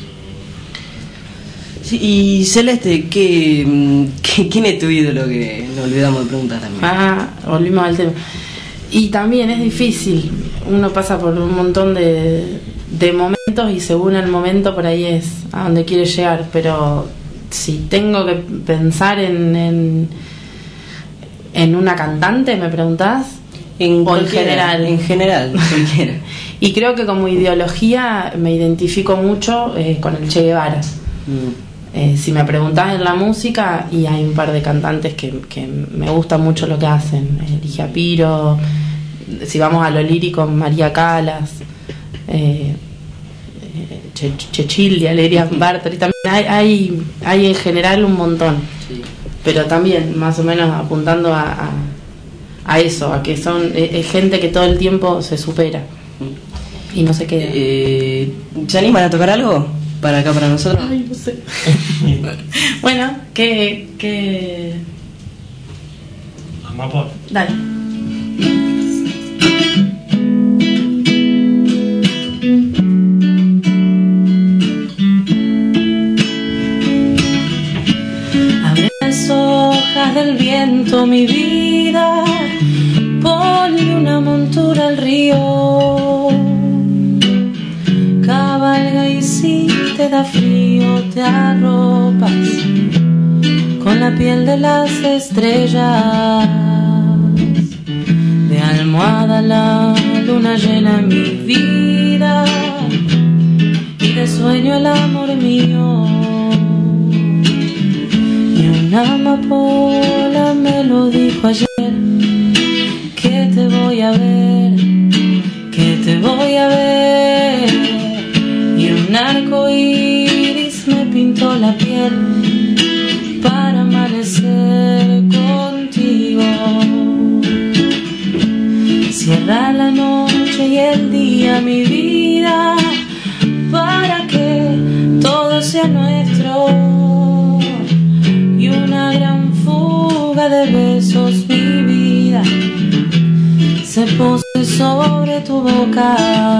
Sí, y Celeste, ¿quién es tu ídolo? Que nos olvidamos de preguntar también. Volvimos al tema. Y también es difícil, uno pasa por un montón de momentos, y según el momento por ahí es a donde quiere llegar, pero si tengo que pensar en una cantante, ¿me preguntás? En general. En general, cualquiera. Y creo que como ideología me identifico mucho con el Che Guevara. Si me preguntás en la música, y hay un par de cantantes que me gusta mucho lo que hacen, Ligia Piro, si vamos a lo lírico, María Calas, Chechildia, Leria Bartoli, también hay en general un montón, sí. Pero también más o menos apuntando a eso, a que son gente que todo el tiempo se supera y no se queda. ¿Se animan a tocar algo para acá, para nosotros? Ay, no sé. Bueno, que Amapola. Dale. Abre las hojas del viento, mi vida, ponle una montura al río, cabalga, y si te da frío te arropas con la piel de las estrellas. De almohada la luna llena mi vida, y de sueño el amor mío. Y una amapola me lo dijo ayer, que te voy a ver, que te voy a ver. Y un arco iris me pintó la piel para amanecer contigo. cambia mi vida para que todo sea nuestro y una gran fuga de besos, mi vida, se pose sobre tu boca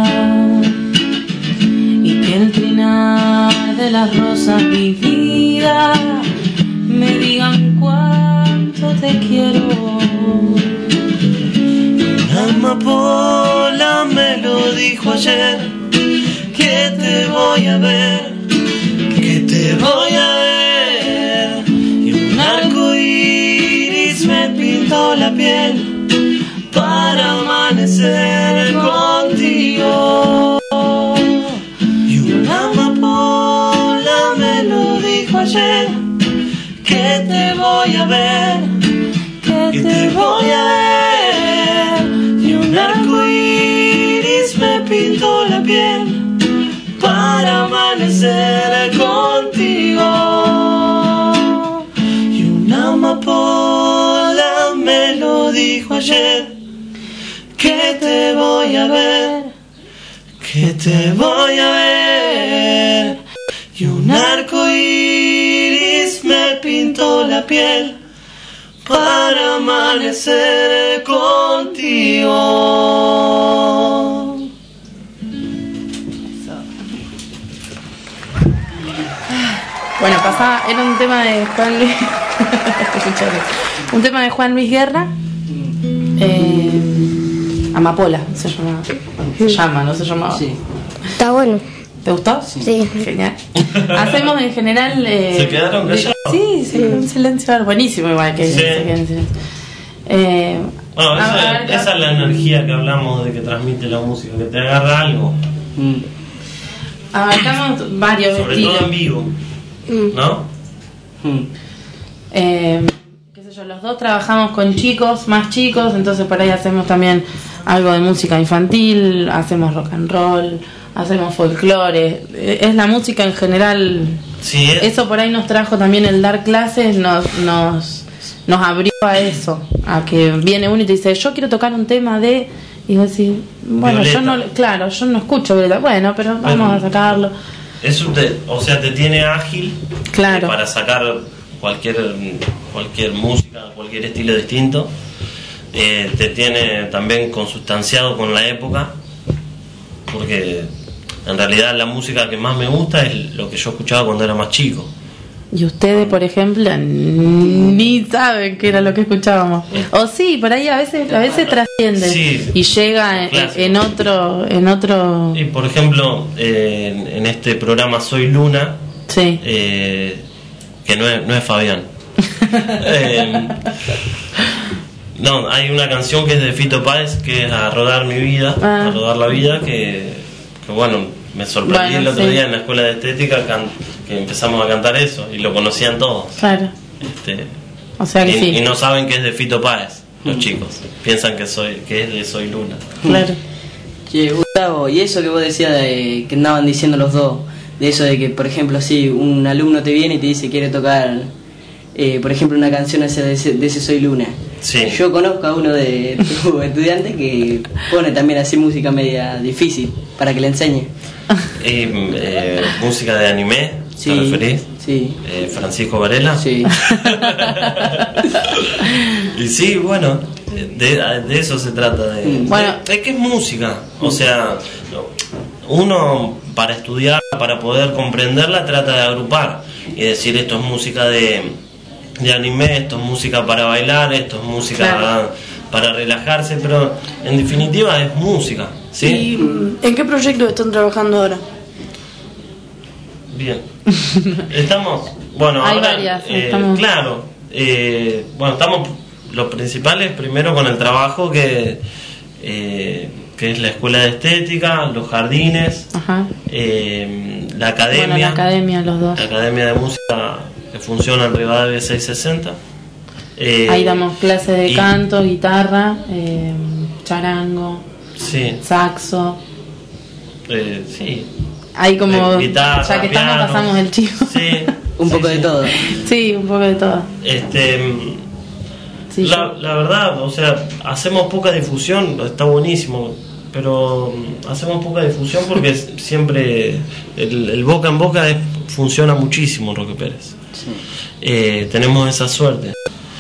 y que el trinar de las rosas, mi vida, me digan cuánto te quiero. Una amapola me lo dijo ayer, que te voy a ver, que te voy a ver. Y un arco iris me pintó la piel para amanecer contigo. Y una amapola me lo dijo ayer, que te voy a ver, que te voy a ver. Y un arco iris me pintó la piel para amanecer contigo. Y una amapola me lo dijo ayer, que te voy a ver, que te voy a ver. Y un arco iris me pintó la piel para amanecer contigo. Bueno, pasaba, era un tema de Juan Luis. Un tema de Juan Luis Guerra. Amapola se llamaba. Se llama, no se llamaba. Sí. Está bueno. ¿Te gustó? Sí. Genial. Hacemos en general. ¿Se quedaron callados? Sí, sí, un silencio buenísimo, igual que Sí. se queden en silencio. Bueno, esa es la energía que hablamos de que transmite la música, que te agarra algo. Abarcamos varios Sobre estilos. todo en vivo, ¿no? Qué sé yo, los dos trabajamos con chicos, más chicos, entonces por ahí hacemos también algo de música infantil, hacemos rock and roll, hacemos folclore, es la música en general. Sí, eso por ahí nos trajo también el dar clases, nos abrió a eso, a que viene uno y te dice, yo quiero tocar un tema de, y vos decís, bueno, Violeta. yo no escucho Violeta, bueno, pero vamos a sacarlo. Eso te tiene ágil, claro, para sacar cualquier música, cualquier estilo distinto. Te tiene también consustanciado con la época, porque en realidad la música que más me gusta es lo que yo escuchaba cuando era más chico. Y ustedes, por ejemplo, ni saben qué era lo que escuchábamos. O sí, por ahí a veces trasciende, sí, y llega en otro. Y por ejemplo, en este programa Soy Luna, sí, que no es Fabián. No, hay una canción que es de Fito Páez, que es A Rodar mi vida, A Rodar la vida, que bueno, me sorprendí el otro día en la escuela de estética que empezamos a cantar eso y lo conocían todos. Claro. O sea que y no saben que es de Fito Páez, los chicos. Piensan que es de Soy Luna. Claro. Che, Gustavo, y eso que vos decías que andaban diciendo los dos, de eso de que, por ejemplo, si un alumno te viene y te dice quiere tocar, por ejemplo, una canción de ese Soy Luna. Sí. Yo conozco a uno de tus estudiantes que pone también así música media difícil para que le enseñe. Música de anime, sí, ¿te referís? Sí. Francisco Varela. Sí. Y sí, bueno, de eso se trata. Es que es música. O sea, uno para estudiar, para poder comprenderla, trata de agrupar y decir esto es música de anime, esto es música para bailar, esto es música para relajarse, pero en definitiva es música, ¿sí? ¿Y en qué proyecto están trabajando ahora? Bien. Estamos, bueno, hay ahora, varias, claro, bueno, estamos los principales primero con el trabajo que es la escuela de estética, los jardines, la academia, bueno, la academia, los dos, la academia de música que funciona en Rivadavia 660. Ahí damos clases de canto, guitarra, charango, sí, saxo, sí. Hay como guitarra, ya que piano, estamos pasamos el chivo. Sí, un poco de todo. Sí, un poco de todo. La verdad, o sea, hacemos poca difusión, está buenísimo. pero hacemos poca difusión porque siempre el boca en boca funciona muchísimo en Roque Pérez. Sí. Tenemos esa suerte.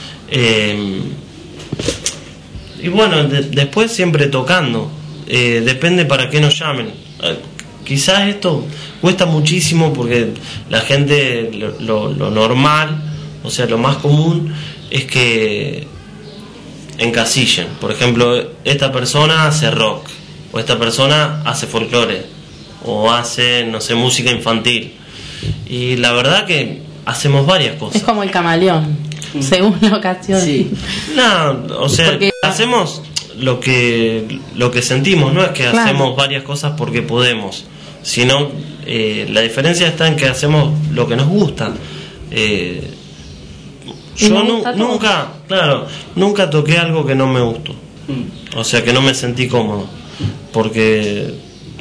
Y bueno, después siempre tocando. Depende para qué nos llamen. Quizás esto cuesta muchísimo porque la gente, lo normal, o sea, lo más común es que encasillen. Por ejemplo, esta persona hace rock, o esta persona hace folclore, o hace, no sé, música infantil. Y la verdad que hacemos varias cosas. Es como el camaleón, según la ocasión. Sí. No, o sea, porque hacemos lo que sentimos, no es que hacemos varias cosas porque podemos, sino la diferencia está en que hacemos lo que nos gusta. Yo nunca toqué algo que no me gustó, o sea, que no me sentí cómodo, porque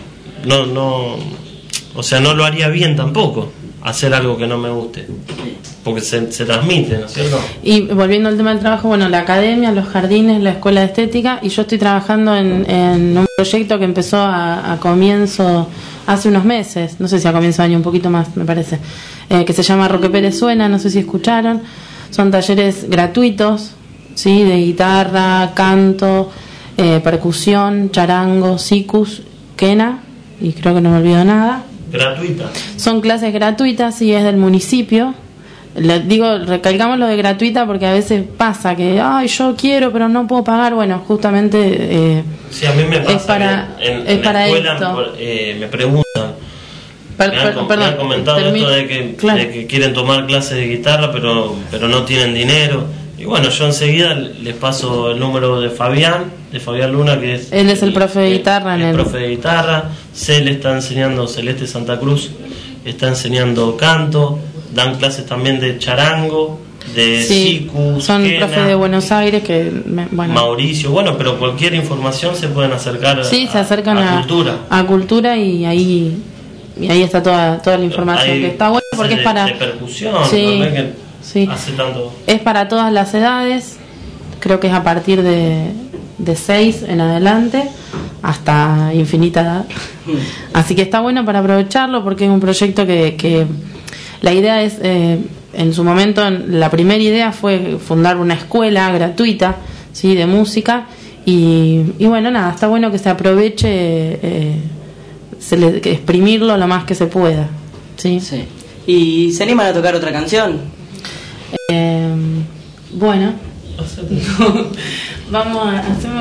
o sea, no lo haría bien tampoco hacer algo que no me guste, porque se transmite, ¿no es cierto? Y volviendo al tema del trabajo, bueno, la academia, los jardines, la escuela de estética, y yo estoy trabajando en un proyecto que empezó a comienzo, hace unos meses, no sé si a comienzo de año, un poquito más me parece, que se llama Roque Pérez Suena, no sé si escucharon. Son talleres gratuitos, ¿sí? De guitarra, canto, percusión, charango, sikus, quena, y creo que no me olvido nada. ¿Gratuita? Son clases gratuitas y es del municipio. Recalcamos lo de gratuita porque a veces pasa que, ay, yo quiero pero no puedo pagar. Bueno, justamente sí, a mí me pasa es para la escuela esto. Me preguntan. Me han comentado esto de que quieren tomar clases de guitarra pero no tienen dinero. Y bueno, yo enseguida les paso el número de Fabián Luna, que es... Él es el profe de guitarra. El profe de guitarra. Celeste Santa Cruz está enseñando canto. Dan clases también de charango, de siku, son profes de Buenos Aires que... Mauricio, bueno, pero cualquier información se pueden acercar se acercan a cultura y ahí está toda la información, que está bueno porque es para... De percusión, que hace tanto... Es para todas las edades, creo que es a partir de 6 en adelante hasta infinita edad. Así que está bueno para aprovecharlo porque es un proyecto que la idea es, en su momento, la primera idea fue fundar una escuela gratuita, ¿sí? De música y bueno, nada, está bueno que se aproveche, que exprimirlo lo más que se pueda, ¿sí? Sí. ¿Y se animan a tocar otra canción? Bueno, vamos a hacer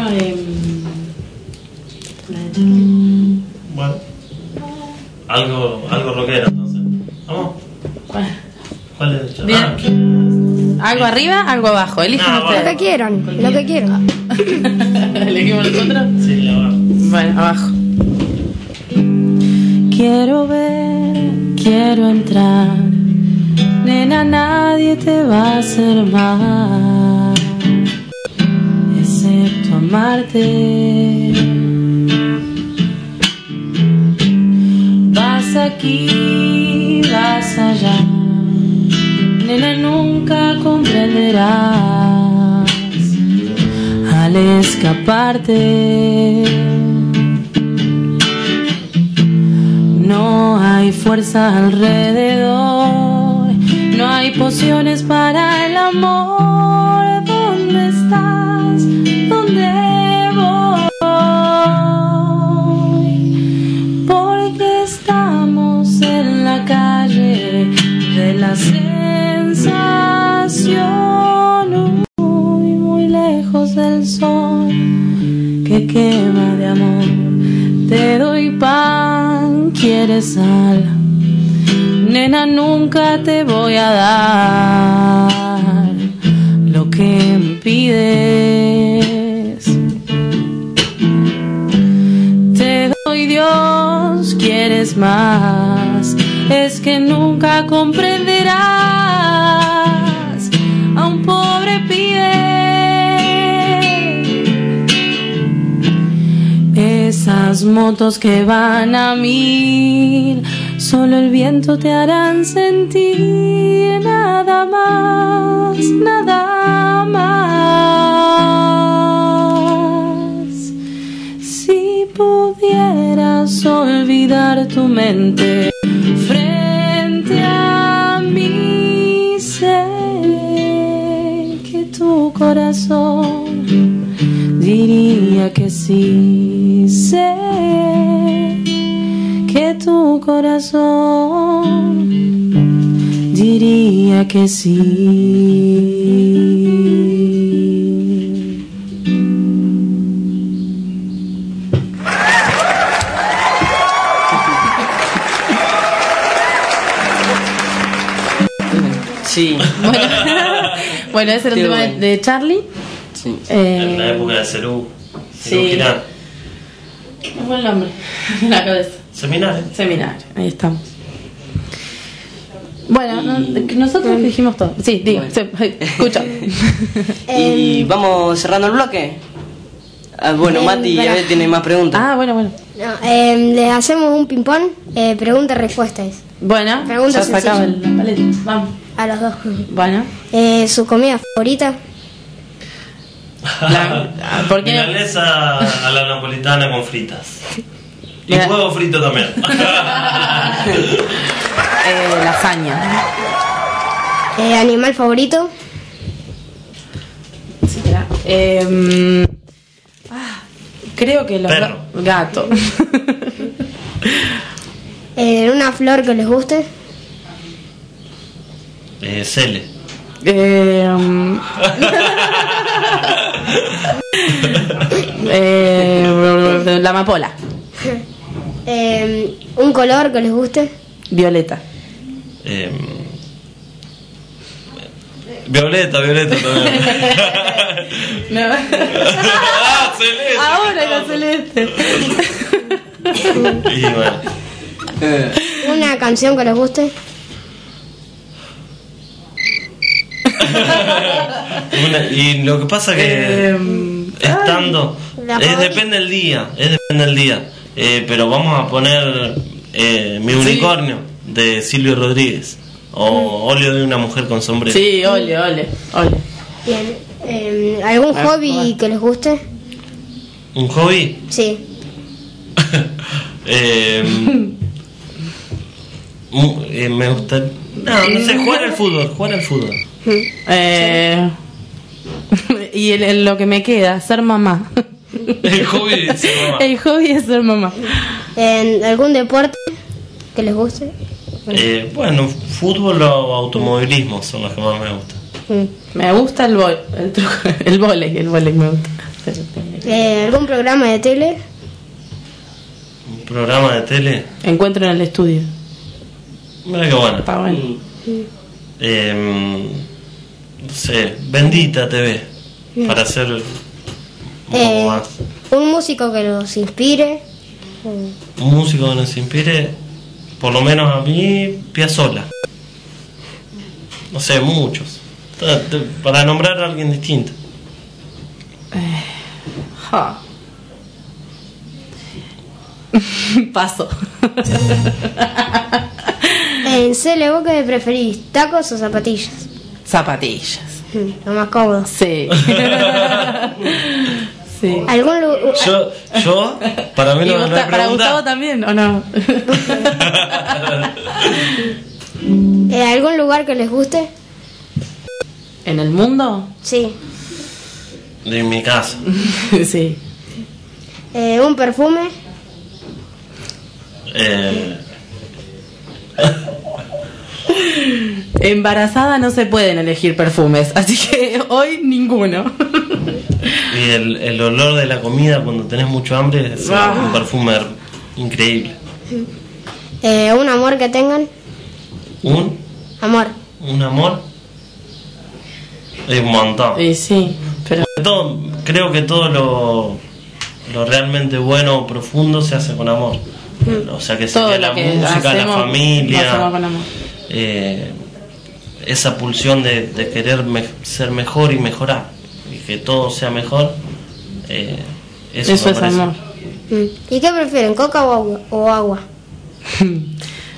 bueno, algo rockero entonces. Vamos. ¿Cuál es? Bien. ¿Algo arriba, algo abajo? Eligen ustedes. Lo que quieran. ¿Elegimos nosotros? Sí, abajo. Bueno, abajo. Quiero ver, quiero entrar. Nena, nadie te va a hacer mal, excepto amarte. Vas aquí, vas allá. Nena, nunca comprenderás al escaparte. No hay fuerza alrededor, no hay pociones para el amor. ¿Dónde estás? ¿Dónde voy? Porque estamos en la calle de la sensación, muy, muy lejos del sol que quema de amor. Te doy pan, quieres sal, nena, nunca te voy a dar lo que me pides. Te doy Dios, quieres más, es que nunca comprenderás a un pobre pibe. Esas motos que van a 1000, solo el viento te harán sentir, nada más, nada más. Si por podrás olvidar tu mente frente a mí. Sé que tu corazón diría que sí. Sé que tu corazón diría que sí. Sí. Bueno, ese era el tema de Charlie. Sí. En la época de Cerú. Sí. Un buen nombre en la cabeza. Seminario. Ahí estamos. Bueno, nosotros dijimos todo. Sí, digo, escucha. Y vamos cerrando el bloque. Bueno, Mati ya tiene más preguntas. Bueno. No, les hacemos un ping-pong, preguntas-respuestas. Bueno, preguntas ya sacaba sencillas. la paleta. Vamos. A los dos. Bueno. ¿Su comida favorita? ¿Por qué? Milanesa a la napolitana con fritas. Y huevo frito también. Lasaña. ¿Animal favorito? Sí, creo que los gatos. ¿Una flor que les guste? Cele. La amapola. ¿Un color que les guste? Violeta. Violeta también. No. Celeste. Ahora era celeste. Y bueno. ¿Una canción que les guste? Y lo que pasa que estando depende del día, pero vamos a poner Mi unicornio de Silvio Rodríguez o Óleo de una mujer con sombrero. Sí, ole. Bien. ¿Algún hobby que les guste? ¿Un hobby? Sí. Me gusta, no sé, jugar al fútbol. Y en lo que me queda, ser mamá. El hobby es ser mamá. El hobby es ser mamá. ¿Algún deporte que les guste? Bueno, fútbol o automovilismo son los que más me gustan. Me gusta el vóley me gusta. ¿Algún programa de tele? ¿Un programa de tele? Encuentro en el estudio. Mira qué bueno. Está bueno. No sé, Bendita TV, para hacer un poco más. ¿Un músico que los inspire? Un músico que nos inspire, por lo menos a mí, Piazzolla. No sé, muchos. Para nombrar a alguien distinto. Paso. En Cele, ¿vos qué preferís? ¿Tacos o zapatillas? Zapatillas. Lo más cómodo. Sí. Sí. ¿Algún lugar? Yo, para mí no hay ¿Para Gustavo también o no? ¿Algún lugar que les guste? ¿En el mundo? Sí. En mi casa. Sí. ¿Un perfume? Embarazada no se pueden elegir perfumes, así que hoy ninguno. Y el olor de la comida cuando tenés mucho hambre es un perfume increíble. ¿Un amor que tengan? ¿Un amor? Es un montón. Sí, pero creo que todo lo realmente bueno o profundo se hace con amor. O sea, que sería la música, la familia, esa pulsión de querer ser mejor y mejorar, y que todo sea mejor. Eso es amor. ¿Y qué prefieren, coca o agua?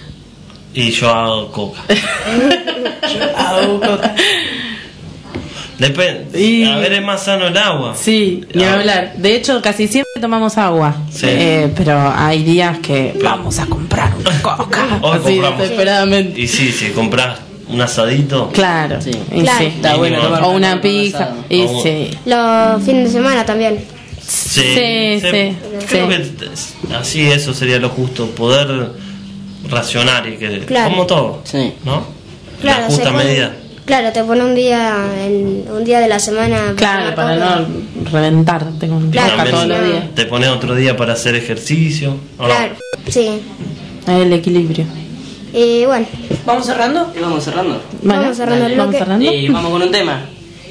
Y yo hago coca. Depende. A ver, es más sano el agua. Sí, ni hablar. De hecho, casi siempre tomamos agua. Sí. Pero hay días que vamos a comprar una coca. Así desesperadamente. Y sí, si compras un asadito. Claro. Sí. Claro. Está bueno. O una pizza. Y sí. Los fines de semana también. Sí. Creo que así eso sería lo justo, poder racionar y que como todo, ¿no? Claro, la justa medida. Claro, te pone un día de la semana. Claro, para no reventarte con coca todos los días. Te pones otro día para hacer ejercicio. Claro, sí. El equilibrio. Y bueno. ¿Vamos cerrando? Vamos cerrando. Bueno, vamos cerrando el bloque. Y vamos con un tema.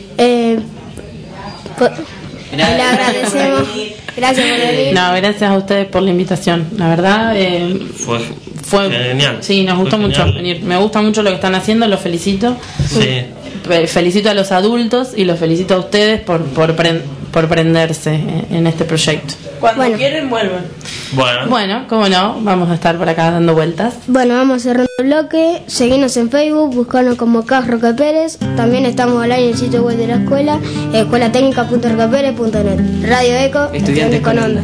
Le agradecemos. Gracias por venir. No, gracias a ustedes por la invitación. La verdad, fue genial. Sí, nos gustó mucho venir. Me gusta mucho lo que están haciendo, los felicito. Sí. Felicito a los adultos y los felicito a ustedes por prenderse en este proyecto. Cuando quieren, vuelven. Bueno, cómo no, vamos a estar por acá dando vueltas. Bueno, vamos cerrando el bloque. Seguinos en Facebook, buscanos como CAS Roque Pérez. También estamos online en el sitio web de la escuela, escuelatecnica.roquepérez.net. Radio Eco, Estudiantes con Onda.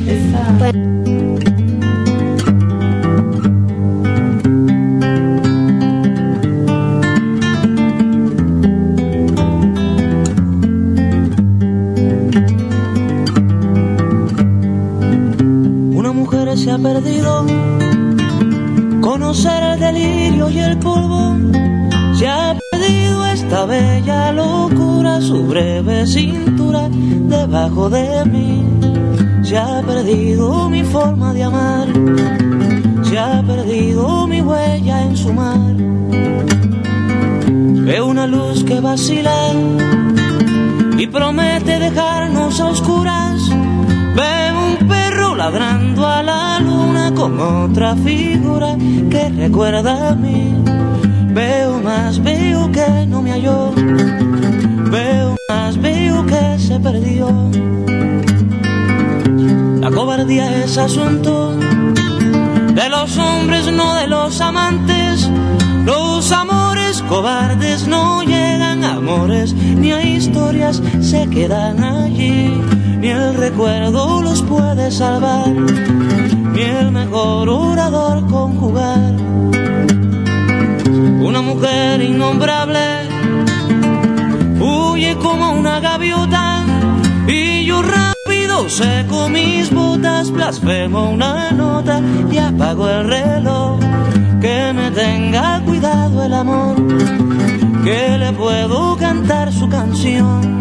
Se ha perdido conocer el delirio y el polvo, se ha perdido esta bella locura, su breve cintura debajo de mí, se ha perdido mi forma de amar, se ha perdido mi huella en su mar. Veo una luz que vacila y promete dejarnos a oscuras. Veo un perro ladrando a la luna con otra figura que recuerda a mí. Veo más, veo que no me halló. Veo más, veo que se perdió. La cobardía es asunto de los hombres, no de los amantes. Los amores cobardes no llegan a amores, ni a historias se quedan allí. Ni el recuerdo los puede salvar, ni el mejor orador conjugar. Una mujer innombrable huye como una gaviota, y yo rápido seco mis botas, blasfemo una nota y apago el reloj. Que me tenga cuidado el amor, que le puedo cantar su canción.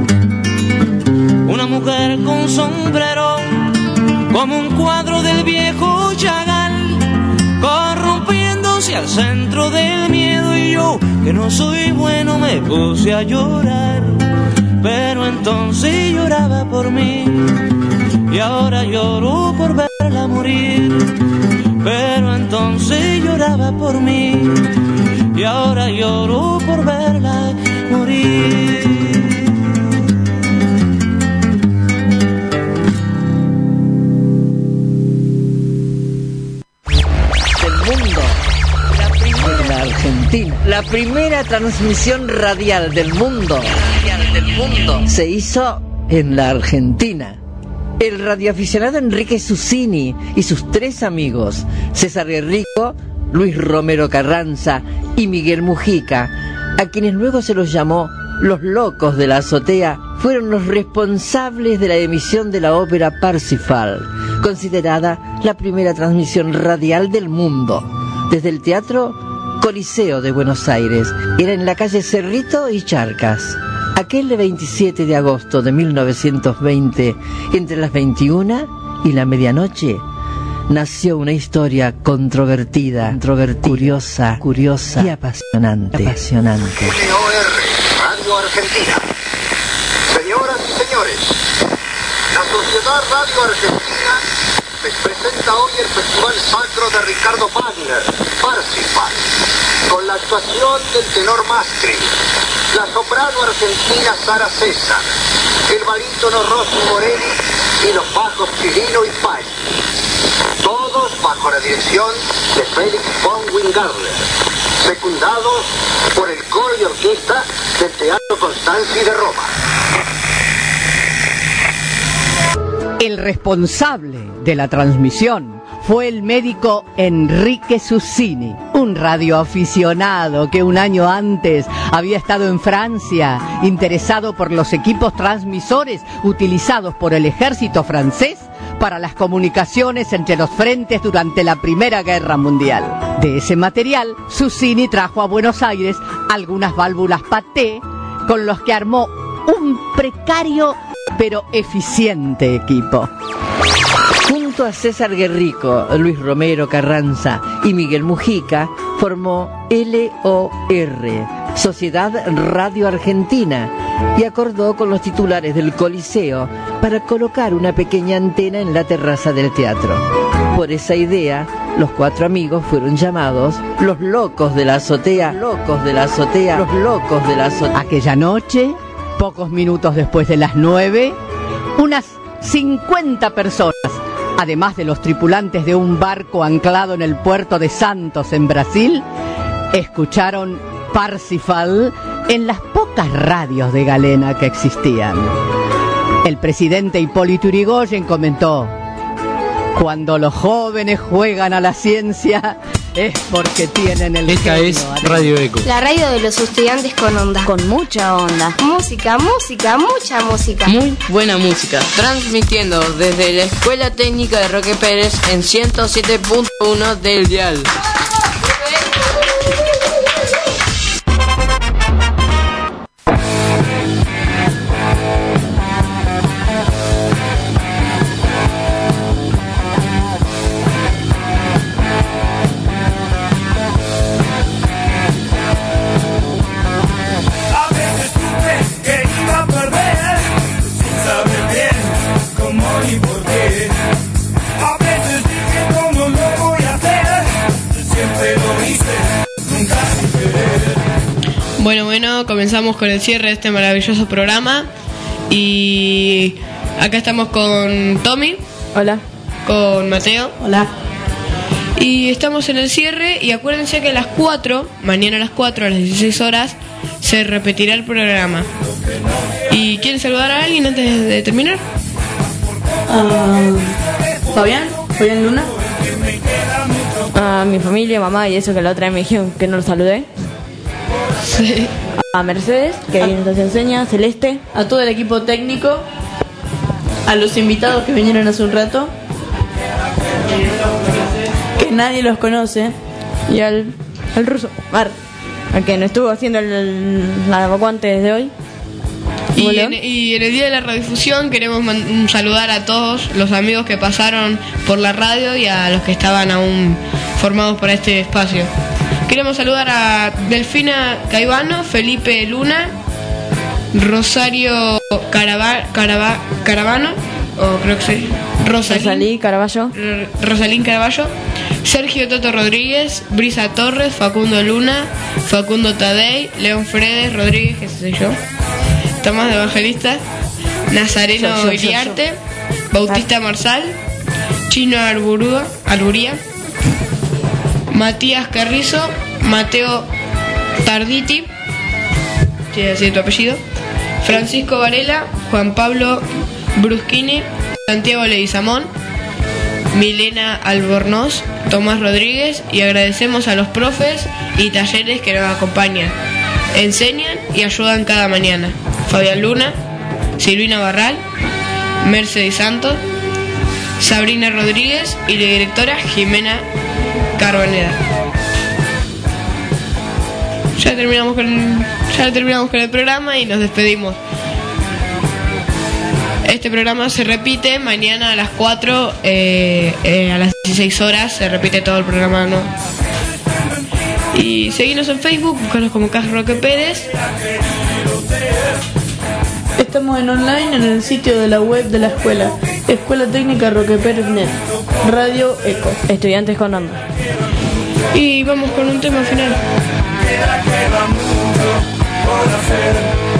Una mujer con sombrero, como un cuadro del viejo Chagall, corrompiéndose al centro del miedo, y yo, que no soy bueno, me puse a llorar. Pero entonces lloraba por mí, y ahora lloro por verla morir. Pero entonces lloraba por mí, y ahora lloro por verla morir. La primera transmisión radial del mundo se hizo en la Argentina. El radioaficionado Enrique Susini y sus 3 amigos, César Guerrico, Luis Romero Carranza y Miguel Mujica, a quienes luego se los llamó los locos de la azotea, fueron los responsables de la emisión de la ópera Parsifal, considerada la primera transmisión radial del mundo, desde el Teatro Coliseo de Buenos Aires. Era en la calle Cerrito y Charcas. Aquel 27 de agosto de 1920, entre las 21 y la medianoche, nació una historia controvertida, curiosa y apasionante. WR, Radio Argentina. Señoras y señores, la Sociedad Radio Argentina les presenta hoy el Festival Sacro de Ricardo Wagner, Parsifal, con la actuación del tenor Mastri, la soprano argentina Sara César, el barítono Rossi Morelli y los bajos Chirino y Paggi. Todos bajo la dirección de Felix von Wingardner, secundados por el coro y orquesta del Teatro Constanzi de Roma. El responsable de la transmisión fue el médico Enrique Susini, un radioaficionado que un año antes había estado en Francia, interesado por los equipos transmisores utilizados por el ejército francés para las comunicaciones entre los frentes durante la Primera Guerra Mundial. De ese material, Susini trajo a Buenos Aires algunas válvulas Paté, con los que armó un precario pero eficiente equipo. Junto a César Guerrico, Luis Romero Carranza y Miguel Mujica, formó LOR, Sociedad Radio Argentina, y acordó con los titulares del Coliseo para colocar una pequeña antena en la terraza del teatro. Por esa idea, los 4 amigos fueron llamados los locos de la azotea, los locos de la azotea. Aquella noche, pocos minutos después de las 9, unas 50 personas, además de los tripulantes de un barco anclado en el puerto de Santos, en Brasil, escucharon Parsifal en las pocas radios de galena que existían. El presidente Hipólito Yrigoyen comentó: cuando los jóvenes juegan a la ciencia es porque tienen el Esta genio es adentro. Radio Eco. La radio de los estudiantes con onda. Con mucha onda. Música, música, mucha música. Muy buena música. Transmitiendo desde la Escuela Técnica de Roque Pérez en 107.1 del dial. A veces supe que iba a perder, sin saber bien cómo ni por qué. A veces dije cómo lo voy a hacer, siempre lo hice, nunca sin querer. Bueno, comenzamos con el cierre de este maravilloso programa. Y acá estamos con Tommy. Hola. Con Mateo. Hola. Y estamos en el cierre. Y acuérdense que a las 4, mañana a las 4, a las 16 horas, se repetirá el programa. ¿Y quieren saludar a alguien antes de terminar? Fabián Luna. A mi familia, mamá y eso, que la otra vez me dijeron que no los saludé. Sí. A Mercedes, que ahí nos enseña, Celeste. A todo el equipo técnico. A los invitados que vinieron hace un rato. Que nadie los conoce. Y al ruso, Mar, al que nos estuvo haciendo la evacuante desde hoy. Y en el día de la radiodifusión queremos saludar a todos los amigos que pasaron por la radio y a los que estaban aún formados para este espacio. Queremos saludar a Delfina Caivano, Felipe Luna, Rosario Caravano, o creo que sí, Rosalín Caraballo, Sergio Toto Rodríguez, Brisa Torres, Facundo Luna, Facundo Tadei, León Fredes Rodríguez, que soy yo, Tomás de Evangelista, Nazareno Iriarte, Bautista Marsal, Chino Arburía, Matías Carrizo, Mateo Tarditi, si es así tu apellido, Francisco Varela, Juan Pablo Bruschini, Santiago Leguizamón, Milena Albornoz, Tomás Rodríguez, y agradecemos a los profes y talleres que nos acompañan, enseñan y ayudan cada mañana: Fabián Luna, Silvina Barral, Mercedes Santos, Sabrina Rodríguez y la directora Jimena Carboneda. Ya terminamos con el programa y nos despedimos. Este programa se repite mañana a las 4, a las 16 horas, se repite todo el programa, ¿no? Y seguinos en Facebook, buscanos como Cas Roque Pérez. Estamos en online en el sitio de la web de la escuela, Escuela Técnica Roque Pérez Net, Radio Eco, estudiantes con onda. Y vamos con un tema final. Queda mucho por hacer.